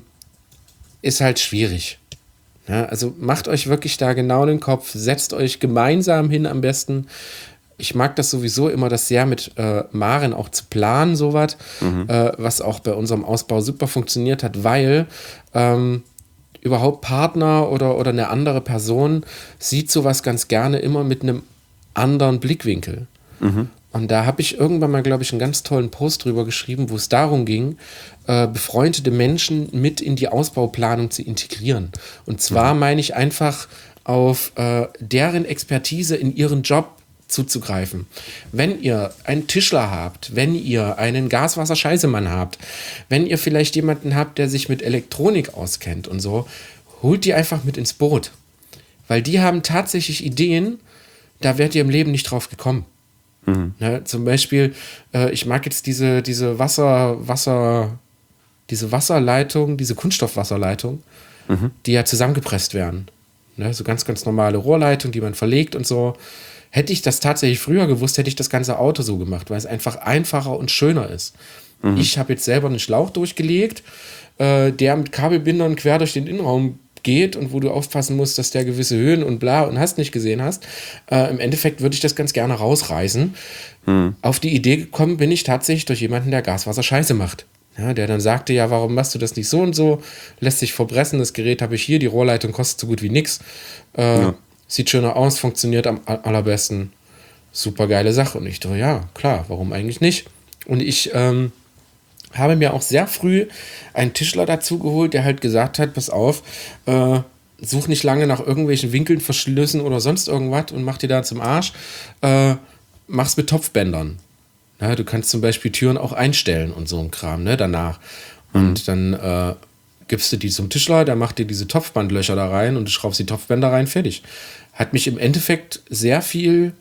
ist halt schwierig. Ja, also macht euch wirklich da genau den Kopf, setzt euch gemeinsam hin am besten. Ich mag das sowieso immer, das sehr mit äh, Maren auch zu planen, sowas, mhm. äh, was auch bei unserem Ausbau super funktioniert hat, weil ähm, überhaupt Partner oder, oder eine andere Person sieht sowas ganz gerne immer mit einem anderen Blickwinkel. Mhm. Und da habe ich irgendwann mal, glaube ich, einen ganz tollen Post drüber geschrieben, wo es darum ging, äh, befreundete Menschen mit in die Ausbauplanung zu integrieren. Und zwar mhm. meine ich einfach auf äh, deren Expertise in ihren Job zuzugreifen. Wenn ihr einen Tischler habt, wenn ihr einen Gaswasser-Scheißemann habt, wenn ihr vielleicht jemanden habt, der sich mit Elektronik auskennt und so, holt die einfach mit ins Boot. Weil die haben tatsächlich Ideen, da wärt ihr im Leben nicht drauf gekommen. Mhm. Ne, zum Beispiel, äh, ich mag jetzt diese, diese Wasser, Wasser, diese Wasserleitung, diese Kunststoffwasserleitung, mhm. die ja zusammengepresst werden. Ne, so ganz, ganz normale Rohrleitung, die man verlegt und so. Hätte ich das tatsächlich früher gewusst, hätte ich das ganze Auto so gemacht, weil es einfach einfacher und schöner ist. Mhm. Ich habe jetzt selber einen Schlauch durchgelegt, äh, der mit Kabelbindern quer durch den Innenraum geht und wo du aufpassen musst, dass der gewisse Höhen und bla und hast nicht gesehen hast. Äh, im Endeffekt würde ich das ganz gerne rausreißen. Mhm. Auf die Idee gekommen bin ich tatsächlich durch jemanden, der Gaswasser Scheiße macht. Ja, der dann sagte, ja, warum machst du das nicht so und so? Lässt sich verbressen, das Gerät habe ich hier, die Rohrleitung kostet so gut wie nix. Äh, ja. Sieht schöner aus, funktioniert am allerbesten. Super geile Sache. Und ich dachte, ja, klar, warum eigentlich nicht? Und ich ähm, habe mir auch sehr früh einen Tischler dazu geholt, der halt gesagt hat, pass auf, äh, such nicht lange nach irgendwelchen Winkeln, Verschlüssen oder sonst irgendwas und mach dir da zum Arsch. Äh, mach's mit Topfbändern. Ja, du kannst zum Beispiel Türen auch einstellen und so ein Kram, ne, danach. Mhm. Und dann äh, gibst du die zum Tischler, der macht dir diese Topfbandlöcher da rein und du schraubst die Topfbänder rein, fertig. Hat mich im Endeffekt sehr viel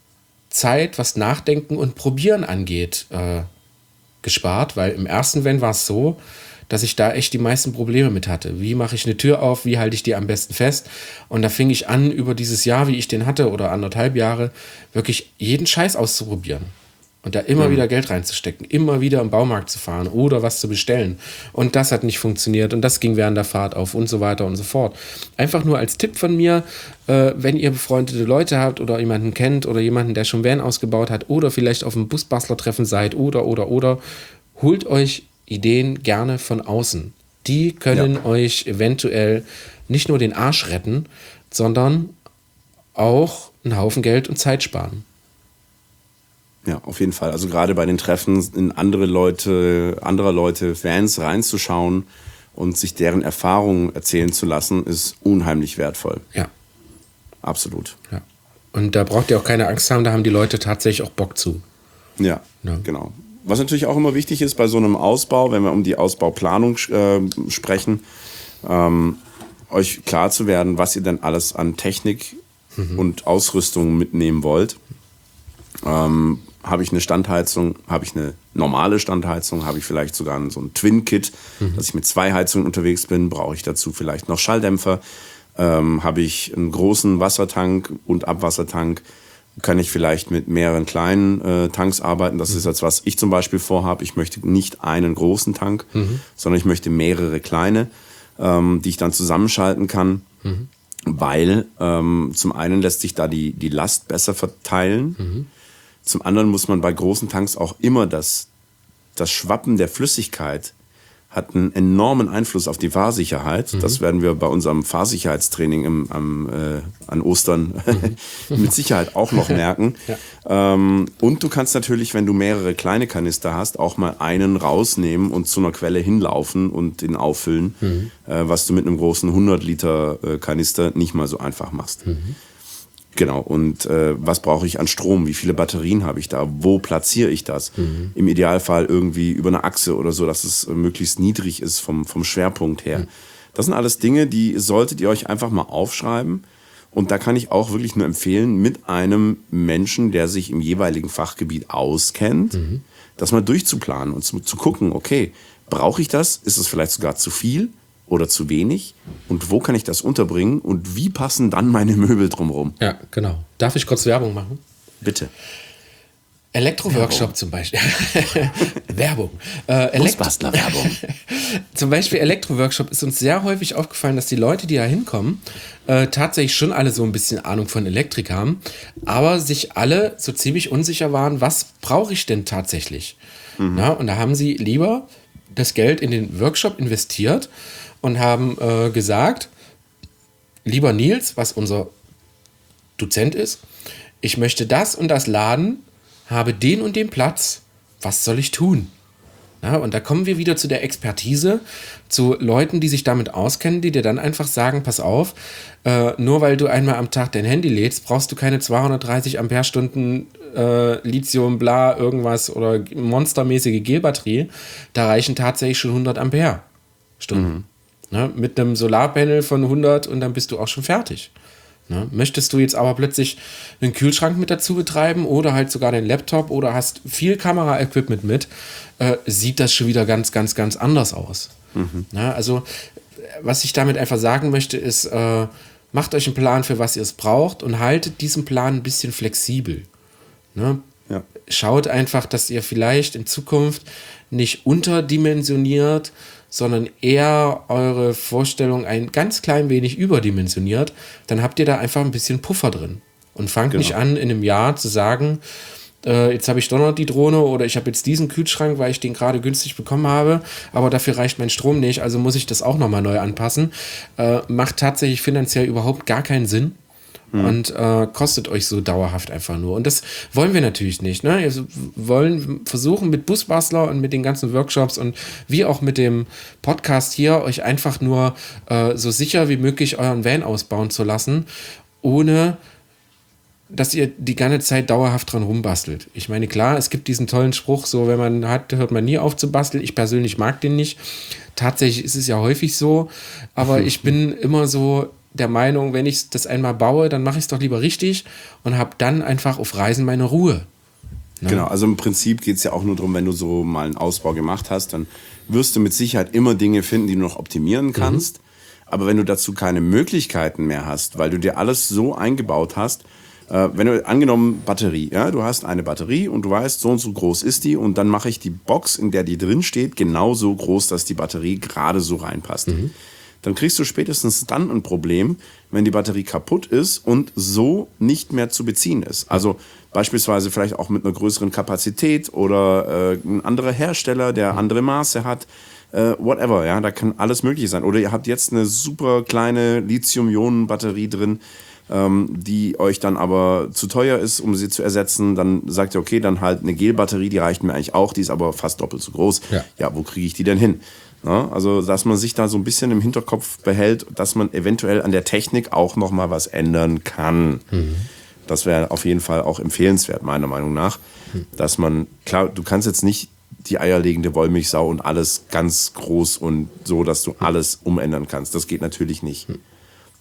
Zeit, was Nachdenken und Probieren angeht, äh, gespart, weil im ersten Van war es so, dass ich da echt die meisten Probleme mit hatte. Wie mache ich eine Tür auf, wie halte ich die am besten fest? Und da fing ich an, über dieses Jahr, wie ich den hatte, oder anderthalb Jahre, wirklich jeden Scheiß auszuprobieren. Und da immer mhm. wieder Geld reinzustecken, immer wieder im Baumarkt zu fahren oder was zu bestellen. Und das hat nicht funktioniert und das ging während der Fahrt auf und so weiter und so fort. Einfach nur als Tipp von mir, äh, wenn ihr befreundete Leute habt oder jemanden kennt oder jemanden, der schon Van ausgebaut hat oder vielleicht auf einem Busbastler-Treffen seid oder, oder, oder, holt euch Ideen gerne von außen. Die können ja. euch eventuell nicht nur den Arsch retten, sondern auch einen Haufen Geld und Zeit sparen. Ja, auf jeden Fall. Also gerade bei den Treffen in andere Leute, anderer Leute, Fans reinzuschauen und sich deren Erfahrungen erzählen zu lassen, ist unheimlich wertvoll. Ja. Absolut. Ja. Und da braucht ihr auch keine Angst haben, da haben die Leute tatsächlich auch Bock zu. Ja, ja. Genau. Was natürlich auch immer wichtig ist bei so einem Ausbau, wenn wir um die Ausbauplanung äh, sprechen, ähm, euch klar zu werden, was ihr denn alles an Technik mhm. und Ausrüstung mitnehmen wollt. Ähm, habe ich eine Standheizung, habe ich eine normale Standheizung, habe ich vielleicht sogar so ein Twin-Kit, mhm. dass ich mit zwei Heizungen unterwegs bin, brauche ich dazu vielleicht noch Schalldämpfer, ähm, habe ich einen großen Wassertank und Abwassertank, kann ich vielleicht mit mehreren kleinen äh, Tanks arbeiten. Das mhm. ist jetzt, was ich zum Beispiel vorhabe. Ich möchte nicht einen großen Tank, mhm. sondern ich möchte mehrere kleine, ähm, die ich dann zusammenschalten kann, mhm. weil ähm, zum einen lässt sich da die, die Last besser verteilen. Mhm. Zum anderen muss man bei großen Tanks auch immer das, das Schwappen der Flüssigkeit hat einen enormen Einfluss auf die Fahrsicherheit. Mhm. Das werden wir bei unserem Fahrsicherheitstraining im, am, äh, an Ostern mhm. mit Sicherheit auch noch merken. Ja. Ähm, und du kannst natürlich, wenn du mehrere kleine Kanister hast, auch mal einen rausnehmen und zu einer Quelle hinlaufen und den auffüllen, mhm. äh, was du mit einem großen hundert Liter äh, Kanister nicht mal so einfach machst. Mhm. Genau, und äh, was brauche ich an Strom? Wie viele Batterien habe ich da? Wo platziere ich das? Mhm. Im Idealfall irgendwie über eine Achse oder so, dass es äh, möglichst niedrig ist vom, vom Schwerpunkt her. Mhm. Das sind alles Dinge, die solltet ihr euch einfach mal aufschreiben. Und da kann ich auch wirklich nur empfehlen, mit einem Menschen, der sich im jeweiligen Fachgebiet auskennt, mhm. das mal durchzuplanen und zu, zu gucken, okay, brauche ich das? Ist es vielleicht sogar zu viel? Oder zu wenig? Und wo kann ich das unterbringen? Und wie passen dann meine Möbel drumherum? Ja, genau. Darf ich kurz Werbung machen? Bitte. Elektro-Workshop zum Beispiel. Werbung. Äh, Elektro- Werbung. Zum Beispiel Elektro-Workshop ist uns sehr häufig aufgefallen, dass die Leute, die da hinkommen, äh, tatsächlich schon alle so ein bisschen Ahnung von Elektrik haben, aber sich alle so ziemlich unsicher waren, was brauche ich denn tatsächlich? Mhm. Na, und da haben sie lieber das Geld in den Workshop investiert und haben äh, gesagt, lieber Nils, was unser Dozent ist, ich möchte das und das laden, habe den und den Platz, was soll ich tun? Na, und da kommen wir wieder zu der Expertise, zu Leuten, die sich damit auskennen, die dir dann einfach sagen, pass auf, äh, nur weil du einmal am Tag dein Handy lädst, brauchst du keine zweihundertdreißig Ampere-Stunden äh, Lithium, bla, irgendwas oder monstermäßige Gelbatterie, da reichen tatsächlich schon hundert Ampere-Stunden. Mhm. Ne, mit einem Solarpanel von hundert und dann bist du auch schon fertig. Ne, möchtest du jetzt aber plötzlich einen Kühlschrank mit dazu betreiben oder halt sogar den Laptop oder hast viel Kamera-Equipment mit, äh, sieht das schon wieder ganz, ganz, ganz anders aus. Mhm. Ne, also, was ich damit einfach sagen möchte, ist, äh, macht euch einen Plan, für was ihr es braucht und haltet diesen Plan ein bisschen flexibel. Ne? Ja. Schaut einfach, dass ihr vielleicht in Zukunft nicht unterdimensioniert, sondern eher eure Vorstellung ein ganz klein wenig überdimensioniert, dann habt ihr da einfach ein bisschen Puffer drin. Und fangt genau. nicht an, in einem Jahr zu sagen, äh, jetzt habe ich doch noch die Drohne oder ich habe jetzt diesen Kühlschrank, weil ich den gerade günstig bekommen habe, aber dafür reicht mein Strom nicht, also muss ich das auch nochmal neu anpassen. Äh, macht tatsächlich finanziell überhaupt gar keinen Sinn. Mhm. Und äh, kostet euch so dauerhaft einfach nur. Und das wollen wir natürlich nicht. Ne? Wir wollen versuchen mit Busbastler und mit den ganzen Workshops und wie auch mit dem Podcast hier euch einfach nur äh, so sicher wie möglich euren Van ausbauen zu lassen, ohne dass ihr die ganze Zeit dauerhaft dran rumbastelt. Ich meine, klar, es gibt diesen tollen Spruch, so wenn man hat, hört man nie auf zu basteln. Ich persönlich mag den nicht. Tatsächlich ist es ja häufig so, aber ich bin immer so der Meinung, wenn ich das einmal baue, dann mache ich es doch lieber richtig und habe dann einfach auf Reisen meine Ruhe. Ne? Genau, also im Prinzip geht es ja auch nur darum, wenn du so mal einen Ausbau gemacht hast, dann wirst du mit Sicherheit immer Dinge finden, die du noch optimieren kannst. Mhm. Aber wenn du dazu keine Möglichkeiten mehr hast, weil du dir alles so eingebaut hast, äh, wenn du, angenommen Batterie, ja, du hast eine Batterie und du weißt, so und so groß ist die und dann mache ich die Box, in der die drin steht, genauso groß, dass die Batterie gerade so reinpasst. Mhm. Dann kriegst du spätestens dann ein Problem, wenn die Batterie kaputt ist und so nicht mehr zu beziehen ist. Also beispielsweise vielleicht auch mit einer größeren Kapazität oder äh, ein anderer Hersteller, der andere Maße hat, äh, whatever, ja, da kann alles möglich sein. Oder ihr habt jetzt eine super kleine Lithium-Ionen-Batterie drin, ähm, die euch dann aber zu teuer ist, um sie zu ersetzen. Dann sagt ihr, okay, dann halt eine Gel-Batterie, die reicht mir eigentlich auch, die ist aber fast doppelt so groß. Ja, ja, wo kriege ich die denn hin? Ja, also, dass man sich da so ein bisschen im Hinterkopf behält, dass man eventuell an der Technik auch noch mal was ändern kann. Mhm. Das wäre auf jeden Fall auch empfehlenswert, meiner Meinung nach. Mhm. Dass man, klar, du kannst jetzt nicht die eierlegende Wollmilchsau und alles ganz groß und so, dass du alles umändern kannst. Das geht natürlich nicht. Mhm.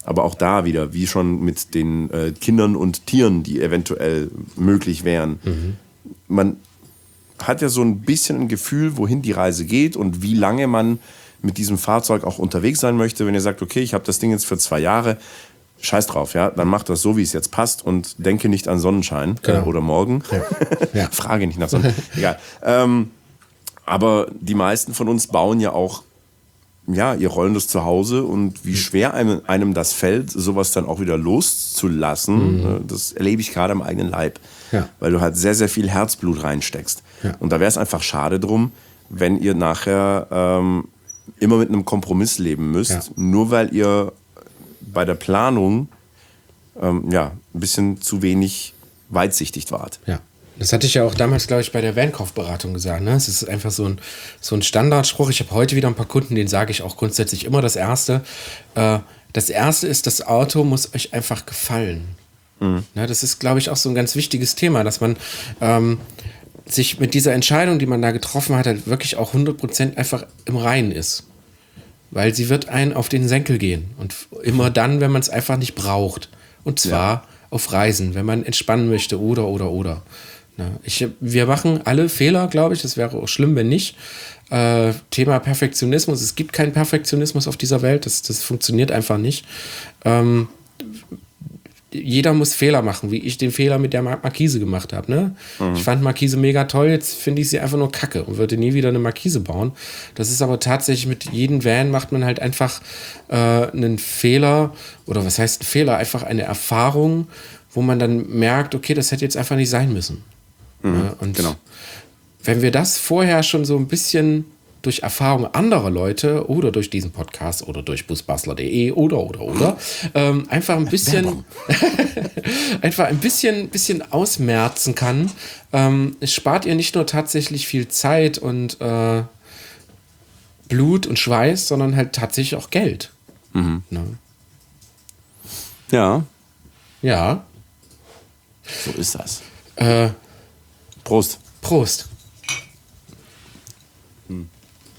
Aber auch da wieder, wie schon mit den äh, Kindern und Tieren, die eventuell möglich wären. Mhm. Man hat ja so ein bisschen ein Gefühl, wohin die Reise geht und wie lange man mit diesem Fahrzeug auch unterwegs sein möchte. Wenn ihr sagt, okay, ich habe das Ding jetzt für zwei Jahre, scheiß drauf, ja, dann macht das so, wie es jetzt passt und denke nicht an Sonnenschein genau. äh, oder morgen. Ja. Ja. Frage nicht nach Sonnenschein. Egal. Ähm, aber die meisten von uns bauen ja auch ja, ihr rollendes Zuhause und wie schwer einem, einem das fällt, sowas dann auch wieder loszulassen, mhm. das erlebe ich gerade am eigenen Leib. Ja. Weil du halt sehr, sehr viel Herzblut reinsteckst. Ja. Und da wäre es einfach schade drum, wenn ihr nachher ähm, immer mit einem Kompromiss leben müsst, ja. nur weil ihr bei der Planung ähm, ja, ein bisschen zu wenig weitsichtig wart. Ja. Das hatte ich ja auch damals, glaube ich, bei der Vankaufberatung gesagt. Ne? Es ist einfach so ein, so ein Standardspruch. Ich habe heute wieder ein paar Kunden, denen sage ich auch grundsätzlich immer das Erste. Äh, das Erste ist, das Auto muss euch einfach gefallen. Mhm. Ne? Das ist, glaube ich, auch so ein ganz wichtiges Thema, dass man ähm, sich mit dieser Entscheidung, die man da getroffen hat, halt wirklich auch hundert Prozent einfach im Reinen ist. Weil sie wird einen auf den Senkel gehen. Und immer dann, wenn man es einfach nicht braucht. Und zwar ja. auf Reisen, wenn man entspannen möchte oder, oder, oder. Ich, wir machen alle Fehler, glaube ich. Das wäre auch schlimm, wenn nicht. Äh, Thema Perfektionismus. Es gibt keinen Perfektionismus auf dieser Welt. Das, das funktioniert einfach nicht. Ähm, jeder muss Fehler machen, wie ich den Fehler mit der Markise gemacht habe. Ne? Mhm. Ich fand Markise mega toll. Jetzt finde ich sie einfach nur kacke und würde nie wieder eine Markise bauen. Das ist aber tatsächlich mit jedem Van macht man halt einfach äh, einen Fehler. Oder was heißt ein Fehler? Einfach eine Erfahrung, wo man dann merkt, okay, das hätte jetzt einfach nicht sein müssen. Mhm, und genau. wenn wir das vorher schon so ein bisschen durch Erfahrung anderer Leute oder durch diesen Podcast oder durch busbastler punkt de oder, oder, oder, ähm, einfach ein bisschen einfach ein bisschen, bisschen ausmerzen kann, ähm, es spart ihr nicht nur tatsächlich viel Zeit und äh, Blut und Schweiß, sondern halt tatsächlich auch Geld. Mhm. Ne? Ja. Ja. So ist das. Äh, Prost. Prost. Hm.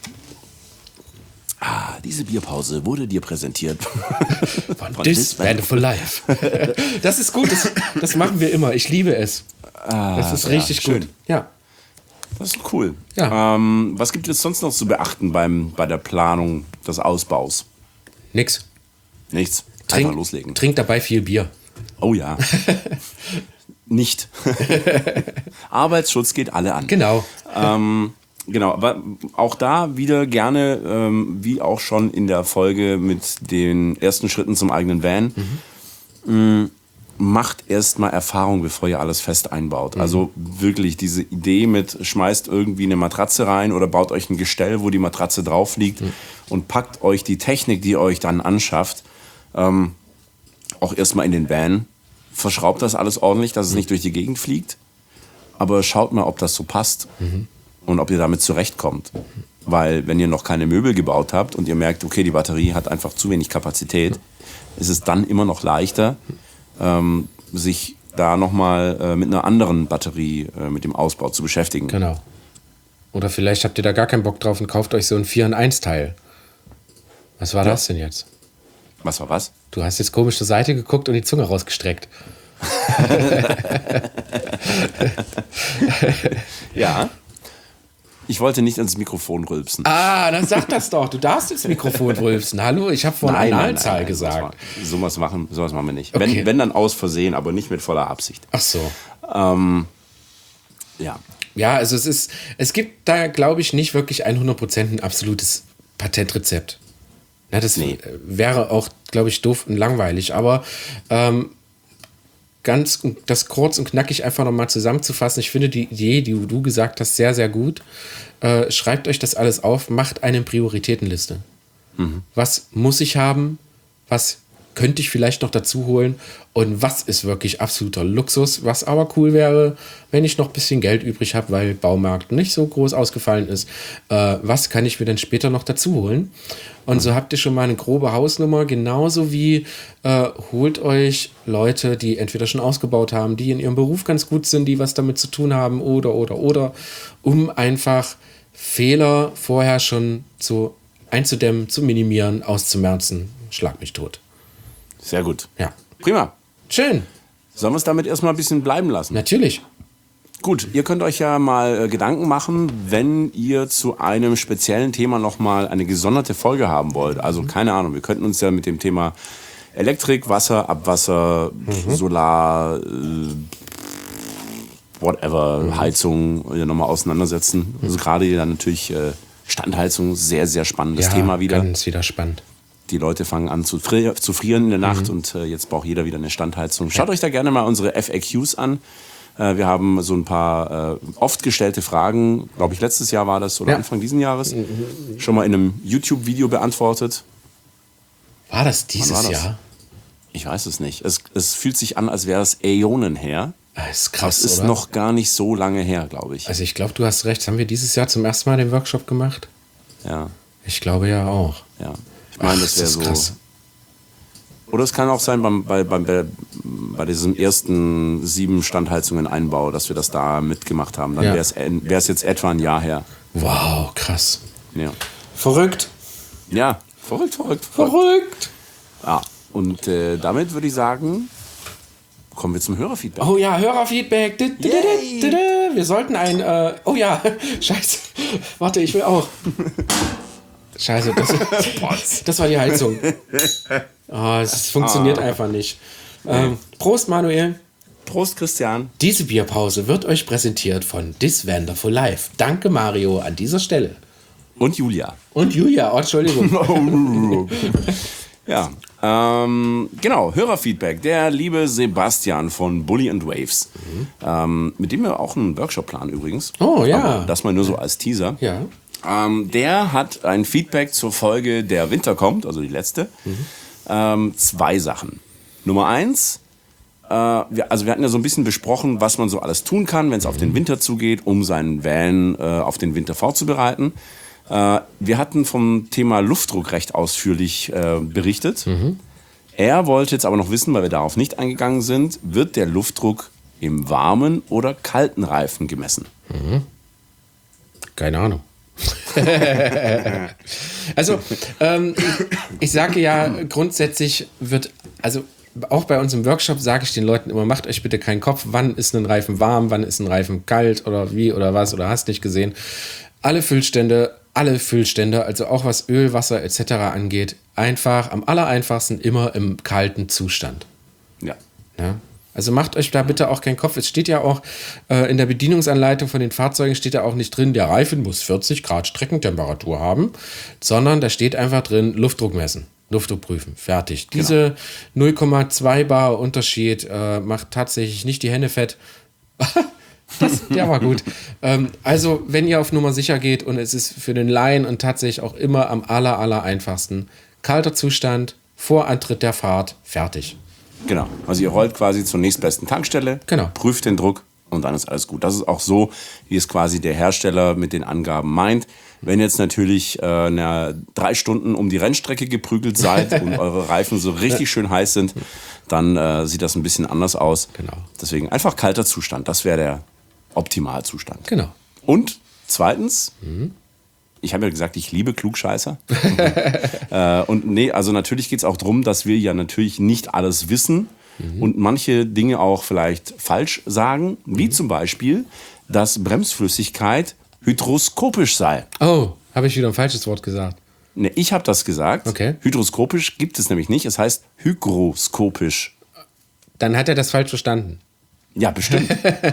Ah, diese Bierpause wurde dir präsentiert von, von This Band for Life. Das ist gut, das, das machen wir immer. Ich liebe es. Ah, das ist richtig ja, gut. Schön. Ja. Das ist cool. Ja. Ähm, was gibt es sonst noch zu beachten beim, bei der Planung des Ausbaus? Nix. Nichts. Trink, Einfach loslegen. Trink dabei viel Bier. Oh ja. Nicht. Arbeitsschutz geht alle an. Genau. Ähm, genau, aber auch da wieder gerne, ähm, wie auch schon in der Folge mit den ersten Schritten zum eigenen Van, mhm. mh, macht erstmal Erfahrung, bevor ihr alles fest einbaut. Mhm. Also wirklich diese Idee mit, schmeißt irgendwie eine Matratze rein oder baut euch ein Gestell, wo die Matratze drauf liegt mhm. und packt euch die Technik, die ihr euch dann anschafft, ähm, auch erstmal in den Van. Verschraubt das alles ordentlich, dass es nicht durch die Gegend fliegt. Aber schaut mal, ob das so passt mhm. und ob ihr damit zurechtkommt. Weil wenn ihr noch keine Möbel gebaut habt und ihr merkt, okay, die Batterie hat einfach zu wenig Kapazität, mhm. ist es dann immer noch leichter, ähm, sich da nochmal äh, mit einer anderen Batterie, äh, mit dem Ausbau zu beschäftigen. Genau. Oder vielleicht habt ihr da gar keinen Bock drauf und kauft euch so ein vier in eins Teil. Was war ja. das denn jetzt? Was war was? Du hast jetzt komisch zur Seite geguckt und die Zunge rausgestreckt. Ja. Ich wollte nicht ins Mikrofon rülpsen. Ah, dann sag das doch. Du darfst ins Mikrofon rülpsen. Hallo, ich habe von einer Analzahl gesagt. Sowas machen, sowas machen wir nicht. Okay. Wenn, wenn dann aus Versehen, aber nicht mit voller Absicht. Ach so. Ähm, ja. Ja, also es ist, es gibt da, glaube ich, nicht wirklich hundert Prozent ein absolutes Patentrezept. Na, das nee. wäre auch, glaube ich, doof und langweilig. Aber ähm, ganz das kurz und knackig einfach nochmal zusammenzufassen. Ich finde die Idee, die du gesagt hast, sehr, sehr gut. Äh, schreibt euch das alles auf, macht eine Prioritätenliste. Mhm. Was muss ich haben? Was könnte ich vielleicht noch dazu holen? Und was ist wirklich absoluter Luxus? Was aber cool wäre, wenn ich noch ein bisschen Geld übrig habe, weil Baumarkt nicht so groß ausgefallen ist. Äh, was kann ich mir dann später noch dazu holen? Und so habt ihr schon mal eine grobe Hausnummer, genauso wie äh, holt euch Leute, die entweder schon ausgebaut haben, die in ihrem Beruf ganz gut sind, die was damit zu tun haben oder, oder, oder, um einfach Fehler vorher schon zu einzudämmen, zu minimieren, auszumerzen. Schlag mich tot. Sehr gut. Ja. Prima. Schön. Sollen wir es damit erstmal ein bisschen bleiben lassen? Natürlich. Gut, ihr könnt euch ja mal äh, Gedanken machen, wenn ihr zu einem speziellen Thema nochmal eine gesonderte Folge haben wollt. Also keine Ahnung, wir könnten uns ja mit dem Thema Elektrik, Wasser, Abwasser, mhm. Solar, äh, whatever, mhm. Heizung ja nochmal auseinandersetzen. Mhm. Also gerade dann natürlich äh, Standheizung, sehr, sehr spannendes ja, Thema wieder. Ganz wieder spannend. Die Leute fangen an zu, frier, zu frieren in der Nacht mhm. und äh, jetzt braucht jeder wieder eine Standheizung. Schaut ja. euch da gerne mal unsere F A Qs an. Äh, wir haben so ein paar äh, oft gestellte Fragen, glaube ich letztes Jahr war das oder ja. Anfang diesen Jahres, mhm. schon mal in einem YouTube-Video beantwortet. War das dieses war das? Jahr? Ich weiß es nicht. Es, es fühlt sich an, als wäre es Äonen her. Das ist krass, Das ist oder? noch gar nicht so lange her, glaube ich. Also ich glaube, du hast recht. Haben wir dieses Jahr zum ersten Mal den Workshop gemacht? Ja. Ich glaube ja auch. Ja. Ich meine, das wäre so. Krass. Oder es kann auch sein beim, bei, beim, bei, bei diesem ersten sieben Standheizungen Einbau, dass wir das da mitgemacht haben. Dann Ja. wäre es wäre es jetzt etwa ein Jahr her. Wow, krass. Ja. Verrückt. Ja, verrückt, verrückt, Verrückt. Ja, und äh, damit würde ich sagen, kommen wir zum Hörerfeedback. Oh ja, Hörerfeedback. Wir sollten ein. Äh, oh ja, scheiße. Warte, ich will auch. Scheiße, das, das war die Heizung. Oh, es funktioniert ah. einfach nicht. Ähm, Prost, Manuel. Prost, Christian. Diese Bierpause wird euch präsentiert von This Wonderful Life. Danke, Mario, an dieser Stelle. Und Julia. Und Julia, oh, Entschuldigung. Ja, ähm, genau, Hörerfeedback. Der liebe Sebastian von Bully and Waves, mhm. ähm, mit dem wir auch einen Workshop planen übrigens. Oh ja. Aber das mal nur so als Teaser. Ja. Ähm, der hat ein Feedback zur Folge Der Winter kommt, also die letzte. Mhm. Ähm, zwei Sachen. Nummer eins, äh, wir, also wir hatten ja so ein bisschen besprochen, was man so alles tun kann, wenn es mhm. auf den Winter zugeht, um seinen Van äh, auf den Winter vorzubereiten. Äh, wir hatten vom Thema Luftdruck recht ausführlich äh, berichtet. Mhm. Er wollte jetzt aber noch wissen, weil wir darauf nicht eingegangen sind, wird der Luftdruck im warmen oder kalten Reifen gemessen? Mhm. Keine Ahnung. Also, ähm, ich, ich sage ja, grundsätzlich wird, also auch bei uns im Workshop sage ich den Leuten immer, macht euch bitte keinen Kopf, wann ist ein Reifen warm, wann ist ein Reifen kalt oder wie oder was oder hast nicht gesehen. Alle Füllstände, alle Füllstände, also auch was Öl, Wasser et cetera angeht, einfach am allereinfachsten immer im kalten Zustand. Ja. Ja. Also macht euch da bitte auch keinen Kopf. Es steht ja auch äh, in der Bedienungsanleitung von den Fahrzeugen steht ja auch nicht drin, der Reifen muss vierzig Grad Streckentemperatur haben, sondern da steht einfach drin, Luftdruck messen, Luftdruck prüfen, fertig. Genau. Diese null Komma zwei Bar Unterschied äh, macht tatsächlich nicht die Hände fett. Das, der war gut. ähm, also wenn ihr auf Nummer sicher geht und es ist für den Laien und tatsächlich auch immer am aller, aller einfachsten, kalter Zustand, vor Antritt der Fahrt, fertig. Genau, also ihr rollt quasi zur nächstbesten Tankstelle, genau. prüft den Druck und dann ist alles gut. Das ist auch so, wie es quasi der Hersteller mit den Angaben meint. Wenn jetzt natürlich äh, na, drei Stunden um die Rennstrecke geprügelt seid und eure Reifen so richtig schön heiß sind, dann äh, sieht das ein bisschen anders aus. Genau. Deswegen einfach kalter Zustand, das wäre der Optimalzustand. Genau. Und zweitens, mhm. ich habe ja gesagt, ich liebe Klugscheißer. äh, und nee, also natürlich geht es auch darum, dass wir ja natürlich nicht alles wissen mhm. und manche Dinge auch vielleicht falsch sagen, wie mhm. zum Beispiel, dass Bremsflüssigkeit hydroskopisch sei. Oh, habe ich wieder ein falsches Wort gesagt? Nee, ich habe das gesagt. Okay. Hydroskopisch gibt es nämlich nicht, es heißt hygroskopisch. Dann hat er das falsch verstanden. Ja, bestimmt.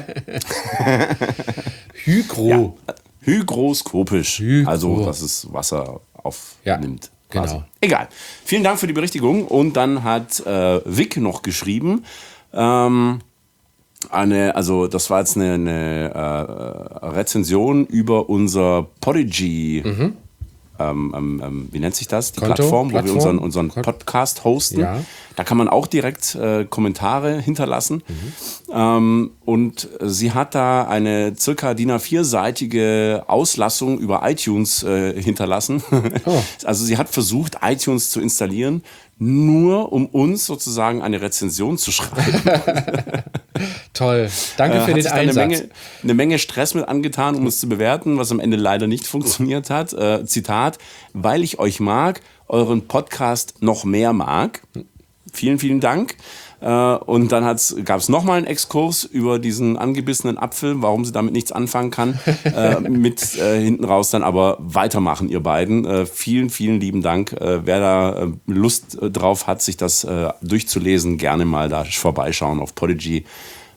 Hygro. Ja. Hygroskopisch, Hygro. Also dass es Wasser aufnimmt. Ja, genau. Egal. Vielen Dank für die Berichtigung. Und dann hat äh, Vic noch geschrieben, ähm, eine, also das war jetzt eine, eine äh, Rezension über unser Podigy. Mhm. Ähm, ähm, wie nennt sich das? Die Konto, Plattform, wo Plattform, wir unseren, unseren Podcast hosten. Ja. Da kann man auch direkt äh, Kommentare hinterlassen. Mhm. Ähm, und sie hat da eine circa D I N A vier-seitige Auslassung über iTunes äh, hinterlassen. Oh. Also sie hat versucht, iTunes zu installieren, nur um uns sozusagen eine Rezension zu schreiben. Toll. Danke für äh, den sich Einsatz. Eine Menge, eine Menge Stress mit angetan, um es zu bewerten, was am Ende leider nicht funktioniert hat. Äh, Zitat, weil ich euch mag, euren Podcast noch mehr mag. vielen, vielen Dank. Und dann gab es nochmal einen Exkurs über diesen angebissenen Apfel, warum sie damit nichts anfangen kann. äh, mit äh, hinten raus dann aber weitermachen, ihr beiden. Äh, vielen, vielen lieben Dank. Äh, wer da äh, Lust äh, drauf hat, sich das äh, durchzulesen, gerne mal da vorbeischauen auf Podigy.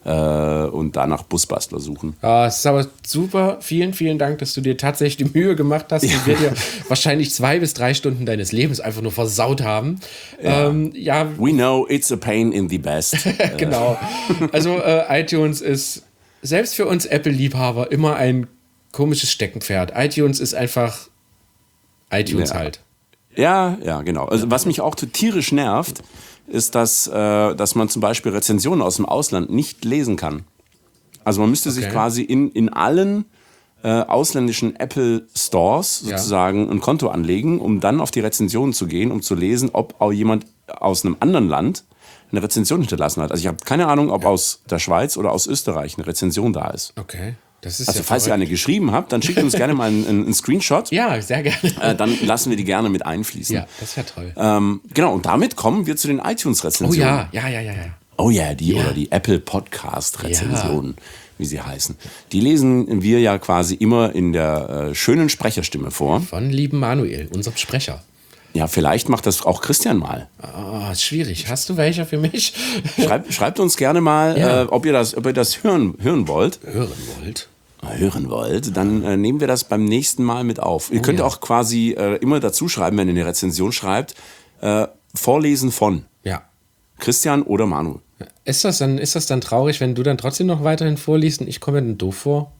Und danach Busbastler suchen. Ah, es ist aber super. Vielen, vielen Dank, dass du dir tatsächlich die Mühe gemacht hast, die wir dir wahrscheinlich zwei bis drei Stunden deines Lebens einfach nur versaut haben. Ja. Ähm, ja. We know it's a pain in the best. Genau. Also äh, iTunes ist selbst für uns Apple-Liebhaber immer ein komisches Steckenpferd. iTunes ist einfach iTunes ja. halt. Ja, ja, genau. Also was mich auch tierisch nervt, ist, dass, äh, dass man zum Beispiel Rezensionen aus dem Ausland nicht lesen kann. Also man müsste okay. sich quasi in, in allen äh, ausländischen Apple Stores sozusagen ja. ein Konto anlegen, um dann auf die Rezensionen zu gehen, um zu lesen, ob auch jemand aus einem anderen Land eine Rezension hinterlassen hat. Also ich habe keine Ahnung, ob ja. aus der Schweiz oder aus Österreich eine Rezension da ist. Okay. Das ist also ja falls verrückt. ihr eine geschrieben habt, dann schickt uns gerne mal einen, einen Screenshot. Ja, sehr gerne. Äh, dann lassen wir die gerne mit einfließen. Ja, das wäre toll. Ähm, genau, und damit kommen wir zu den iTunes-Rezensionen. Oh ja, ja, ja, ja. ja. Oh ja, die ja. oder die Apple Podcast-Rezensionen, ja. wie sie heißen. Die lesen wir ja quasi immer in der äh, schönen Sprecherstimme vor. Von lieben Manuel, unserem Sprecher. Ja, vielleicht macht das auch Christian mal. Oh, schwierig. Hast du welche für mich? Schreibt, schreibt uns gerne mal, ja. äh, ob ihr das, ob ihr das hören, hören wollt. Hören wollt? hören wollt, dann äh, nehmen wir das beim nächsten Mal mit auf. Ihr oh, könnt ja. auch quasi äh, immer dazu schreiben, wenn ihr eine Rezension schreibt, äh, Vorlesen von ja. Christian oder Manu. Ist das, dann, ist das dann traurig, wenn du dann trotzdem noch weiterhin vorliest und ich komme dann doof vor?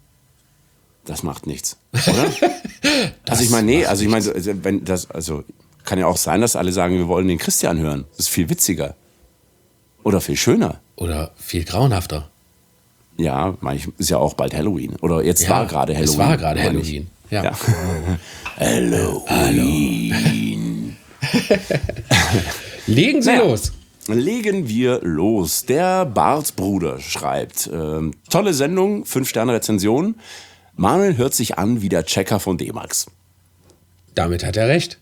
Das macht nichts, oder? also ich meine, nee, also ich meine, wenn das, also kann ja auch sein, dass alle sagen, wir wollen den Christian hören. Das ist viel witziger. Oder viel schöner. Oder viel grauenhafter. Ja, ist ja auch bald Halloween. Oder jetzt ja, war gerade Halloween. Es war gerade Halloween. Ja. ja. Halloween. Legen Sie naja, los. Legen wir los. Der Bartbruder schreibt, ähm, tolle Sendung, fünf Sterne Rezension. Manuel hört sich an wie der Checker von D-Max. Damit hat er recht.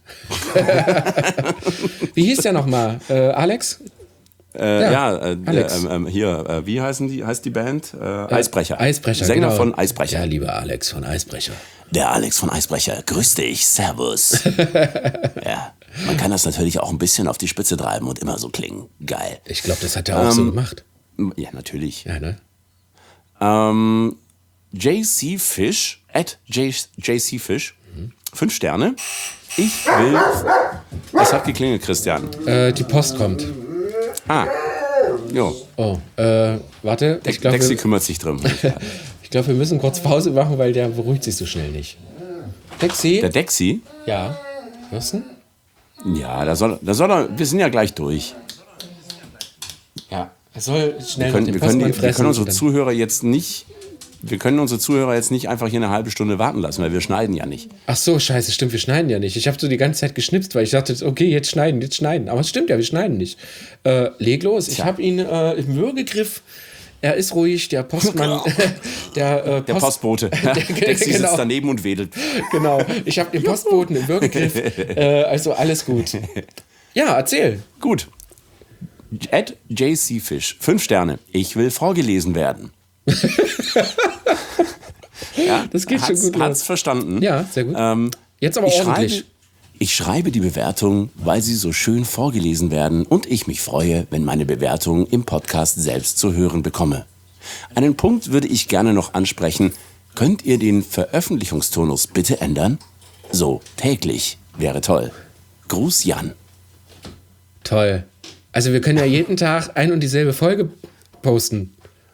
Wie hieß der nochmal? Äh, Alex? Äh, ja, ja äh, Alex. Äh, äh, hier, äh, wie heißen die, heißt die Band? Äh, Eisbrecher. Eisbrecher, Sänger genau. von Eisbrecher. Ja, lieber Alex von Eisbrecher. Der Alex von Eisbrecher, grüß dich, servus. Ja, man kann das natürlich auch ein bisschen auf die Spitze treiben und immer so klingen. Geil. Ich glaube, das hat er auch ähm, so gemacht. Ja, natürlich. Ja, ne? Ähm, J C Fish, at J C Fish, mhm. fünf Sterne. Ich will... Es hat geklingelt, Christian. Äh, die Post kommt. Ah, jo. Oh, äh, warte. Ich glaub, Dexi wir, kümmert sich drum. Ich glaube, wir müssen kurz Pause machen, weil der beruhigt sich so schnell nicht. Dexi? Der Dexi? Ja. Hörst du? Ja, da soll, da soll er, wir sind ja gleich durch. Ja, er soll schnell wir können, den wir können, fressen. Wir können unsere Zuhörer jetzt nicht... Wir können unsere Zuhörer jetzt nicht einfach hier eine halbe Stunde warten lassen, weil wir schneiden ja nicht. Ach so, scheiße, stimmt, wir schneiden ja nicht. Ich habe so die ganze Zeit geschnipst, weil ich dachte, okay, jetzt schneiden, jetzt schneiden. Aber es stimmt ja, wir schneiden nicht. Äh, leg los, ich habe ihn äh, im Würgegriff. Er ist ruhig, der Postmann, der, äh, Post, der Postbote. Der, der genau. sitzt daneben und wedelt. Genau, ich habe den Postboten im Würgegriff. Äh, also alles gut. Ja, erzähl. Gut. At J C Fish, fünf Sterne. Ich will vorgelesen werden. Ja, das geht schon gut los. Hat's verstanden. Ja, sehr gut. Ähm, Jetzt aber ich ordentlich. Schreibe, ich schreibe die Bewertung, weil sie so schön vorgelesen werden und ich mich freue, wenn meine Bewertung im Podcast selbst zu hören bekomme. Einen Punkt würde ich gerne noch ansprechen. Könnt ihr den Veröffentlichungstonus bitte ändern? So, täglich wäre toll. Gruß Jan. Toll. Also wir können ja jeden Tag ein und dieselbe Folge posten.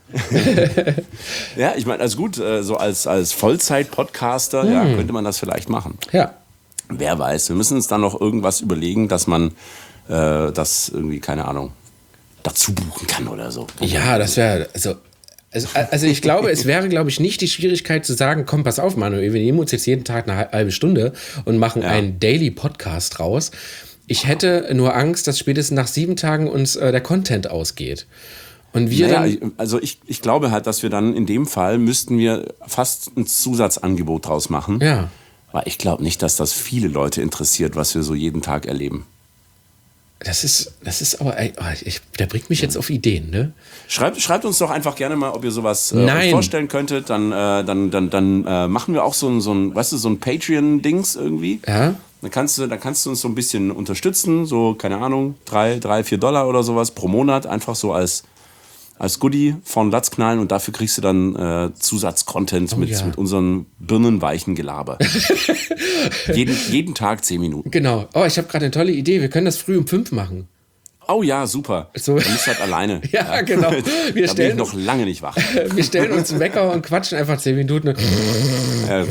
Ja, ich meine, also gut, so als, als Vollzeit-Podcaster hm. ja, könnte man das vielleicht machen. Ja. Wer weiß, wir müssen uns dann noch irgendwas überlegen, dass man äh, das irgendwie, keine Ahnung, dazu buchen kann oder so. Ja, das wäre, also, also, also ich glaube, es wäre, glaube ich, nicht die Schwierigkeit zu sagen, komm, pass auf, Manuel, wir nehmen uns jetzt jeden Tag eine halbe Stunde und machen ja. einen Daily-Podcast raus. Ich hätte nur Angst, dass spätestens nach sieben Tagen uns äh, der Content ausgeht. Und wir naja, dann, also ich, ich glaube halt, dass wir dann in dem Fall müssten wir fast ein Zusatzangebot draus machen. Ja. Weil ich glaube nicht, dass das viele Leute interessiert, was wir so jeden Tag erleben. Das ist, das ist aber, ey, oh, ich, der bringt mich jetzt auf Ideen, ne? Schreibt, schreibt uns doch einfach gerne mal, ob ihr sowas äh, Nein. euch vorstellen könntet. Dann, äh, dann, dann, dann äh, machen wir auch so ein, so ein, weißt du, so ein Patreon-Dings irgendwie. Ja. Dann kannst du, dann kannst du uns so ein bisschen unterstützen, so, keine Ahnung, drei, drei, vier Dollar oder sowas pro Monat, einfach so als, als Goodie von Latz knallen und dafür kriegst du dann äh, Zusatz-Content Oh, mit, ja. mit unserem birnenweichen Gelaber. jeden, jeden Tag zehn Minuten. Genau. Oh, ich habe gerade eine tolle Idee. Wir können das früh um fünf machen. Oh ja, super. So. Dann bist du halt alleine. Ja, genau. Wir da bin ich stellen, noch lange nicht wach. wir stellen uns einen Wecker und quatschen einfach zehn Minuten. Äh,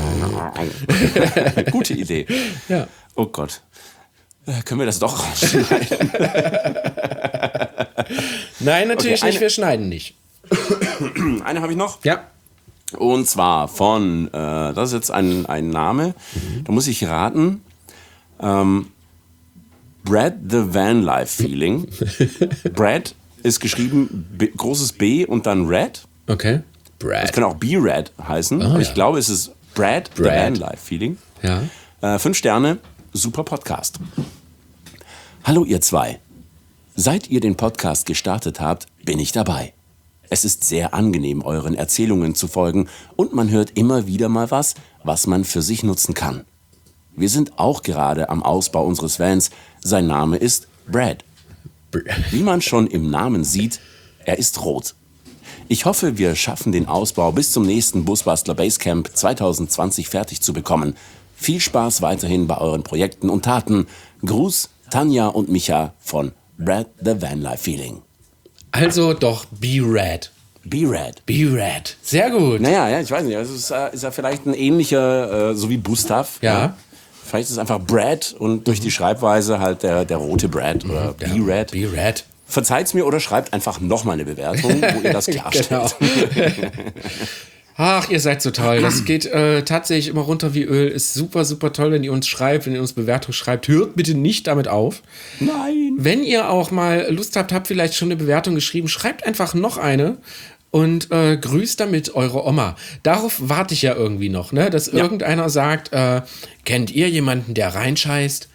Gute Idee. Ja. Oh Gott. Äh, können wir das doch rausschneiden? Nein, natürlich Okay, nicht. eine- Wir schneiden nicht. Eine habe ich noch. Ja. Und zwar von, äh, das ist jetzt ein, ein Name, da muss ich raten, ähm, Brad the Van Life Feeling. Brad ist geschrieben, B, großes B und dann Red. Okay. Brad. Das kann auch B-Red heißen, Oh, aber ja. ich glaube, es ist Brad, the Brad. Van Life Feeling. Ja. Äh, fünf Sterne, super Podcast. Hallo ihr zwei. Seit ihr den Podcast gestartet habt, bin ich dabei. Es ist sehr angenehm, euren Erzählungen zu folgen und man hört immer wieder mal was, was man für sich nutzen kann. Wir sind auch gerade am Ausbau unseres Vans. Sein Name ist Brad. Wie man schon im Namen sieht, er ist rot. Ich hoffe, wir schaffen den Ausbau bis zum nächsten Busbastler Basecamp zwanzig zwanzig fertig zu bekommen. Viel Spaß weiterhin bei euren Projekten und Taten. Gruß, Tanja und Micha von Brad the Van Life Feeling. Also doch B-Rad. B-Rad. B-Rad. Sehr gut. Naja, ja, ich weiß nicht. Es ist, äh, ist ja vielleicht ein ähnlicher, äh, so wie Gustav. Ja. Vielleicht ist es einfach Brad und durch die Schreibweise halt der, der rote Brad oder Ja, B-Rad. B-Rad. Verzeiht's mir oder schreibt einfach nochmal eine Bewertung, wo ihr das klarstellt. Genau. Ach, ihr seid so toll. Das geht äh, tatsächlich immer runter wie Öl. Ist super, super toll, wenn ihr uns schreibt, wenn ihr uns Bewertung schreibt. Hört bitte nicht damit auf. Nein. Wenn ihr auch mal Lust habt, habt vielleicht schon eine Bewertung geschrieben, schreibt einfach noch eine und äh, grüßt damit eure Oma. Darauf warte ich ja irgendwie noch, ne? Dass Ja. irgendeiner sagt, äh, kennt ihr jemanden, der reinscheißt?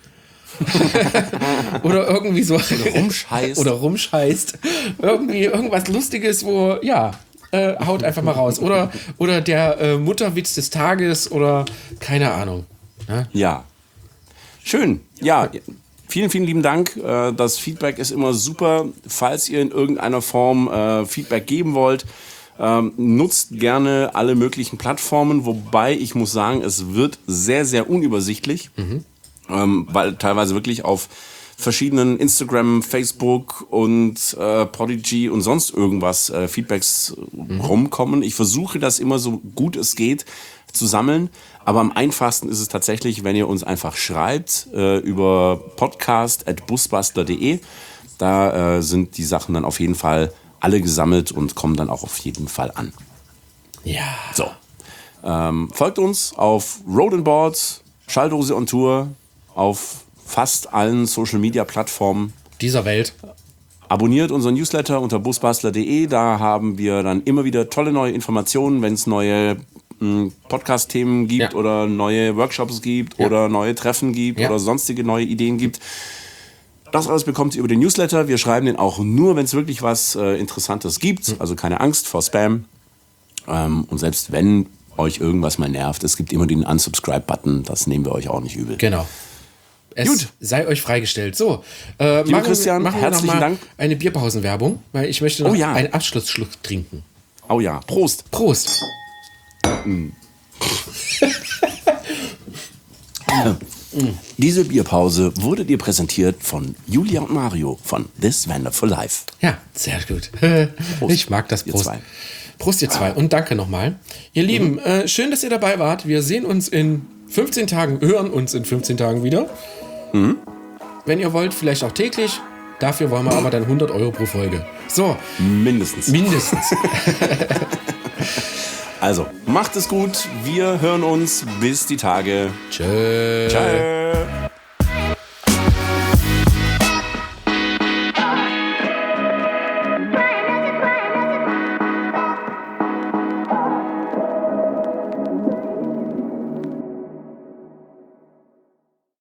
Oder irgendwie so. rumscheißt. Oder rumscheißt. Irgendwie irgendwas Lustiges, wo, ja, äh, haut einfach mal raus. Oder, oder der äh, Mutterwitz des Tages oder keine Ahnung. Ne? Ja. Schön. Ja, vielen, vielen lieben Dank. Äh, Das Feedback ist immer super. Falls ihr in irgendeiner Form äh, Feedback geben wollt, ähm, nutzt gerne alle möglichen Plattformen. Wobei ich muss sagen, es wird sehr, sehr unübersichtlich. Ähm, weil teilweise wirklich auf verschiedenen Instagram, Facebook und äh, Prodigy und sonst irgendwas äh, Feedbacks mhm. rumkommen. Ich versuche das immer so gut es geht zu sammeln, aber am einfachsten ist es tatsächlich, wenn ihr uns einfach schreibt äh, über podcast at busbastler punkt de. Da äh, sind die Sachen dann auf jeden Fall alle gesammelt und kommen dann auch auf jeden Fall an. Ja. So. Ähm, folgt uns auf Road and Boards, Schalldose on Tour, auf fast allen Social-Media-Plattformen. Dieser Welt. Abonniert unseren Newsletter unter busbastler punkt de. Da haben wir dann immer wieder tolle neue Informationen, wenn es neue mh, Podcast-Themen gibt Ja. oder neue Workshops gibt Ja. oder neue Treffen gibt Ja. oder sonstige neue Ideen gibt. Das alles bekommt ihr über den Newsletter. Wir schreiben den auch nur, wenn es wirklich was äh, Interessantes gibt. Also keine Angst vor Spam. Ähm, und selbst wenn euch irgendwas mal nervt, es gibt immer den Unsubscribe-Button. Das nehmen wir euch auch nicht übel. Genau. Es Gut. sei euch freigestellt. So, äh, machen, Christian, machen wir noch herzlichen mal Dank. eine Bierpausenwerbung, weil ich möchte noch Oh ja. einen Abschlussschluck trinken. Oh ja, Prost. Prost. Diese Bierpause wurde dir präsentiert von Julia und Mario von This Wonderful Life. Ja, sehr gut. Ich mag das ihr Prost. zwei. Prost, ihr zwei. Und danke nochmal. Ihr Lieben, äh, schön, dass ihr dabei wart. Wir sehen uns in fünfzehn Tagen, hören uns in fünfzehn Tagen wieder. Wenn ihr wollt, vielleicht auch täglich. Dafür wollen wir aber dann hundert Euro pro Folge. So, Mindestens. mindestens. Also, macht es gut. Wir hören uns. Bis die Tage. Tschö. Ciao.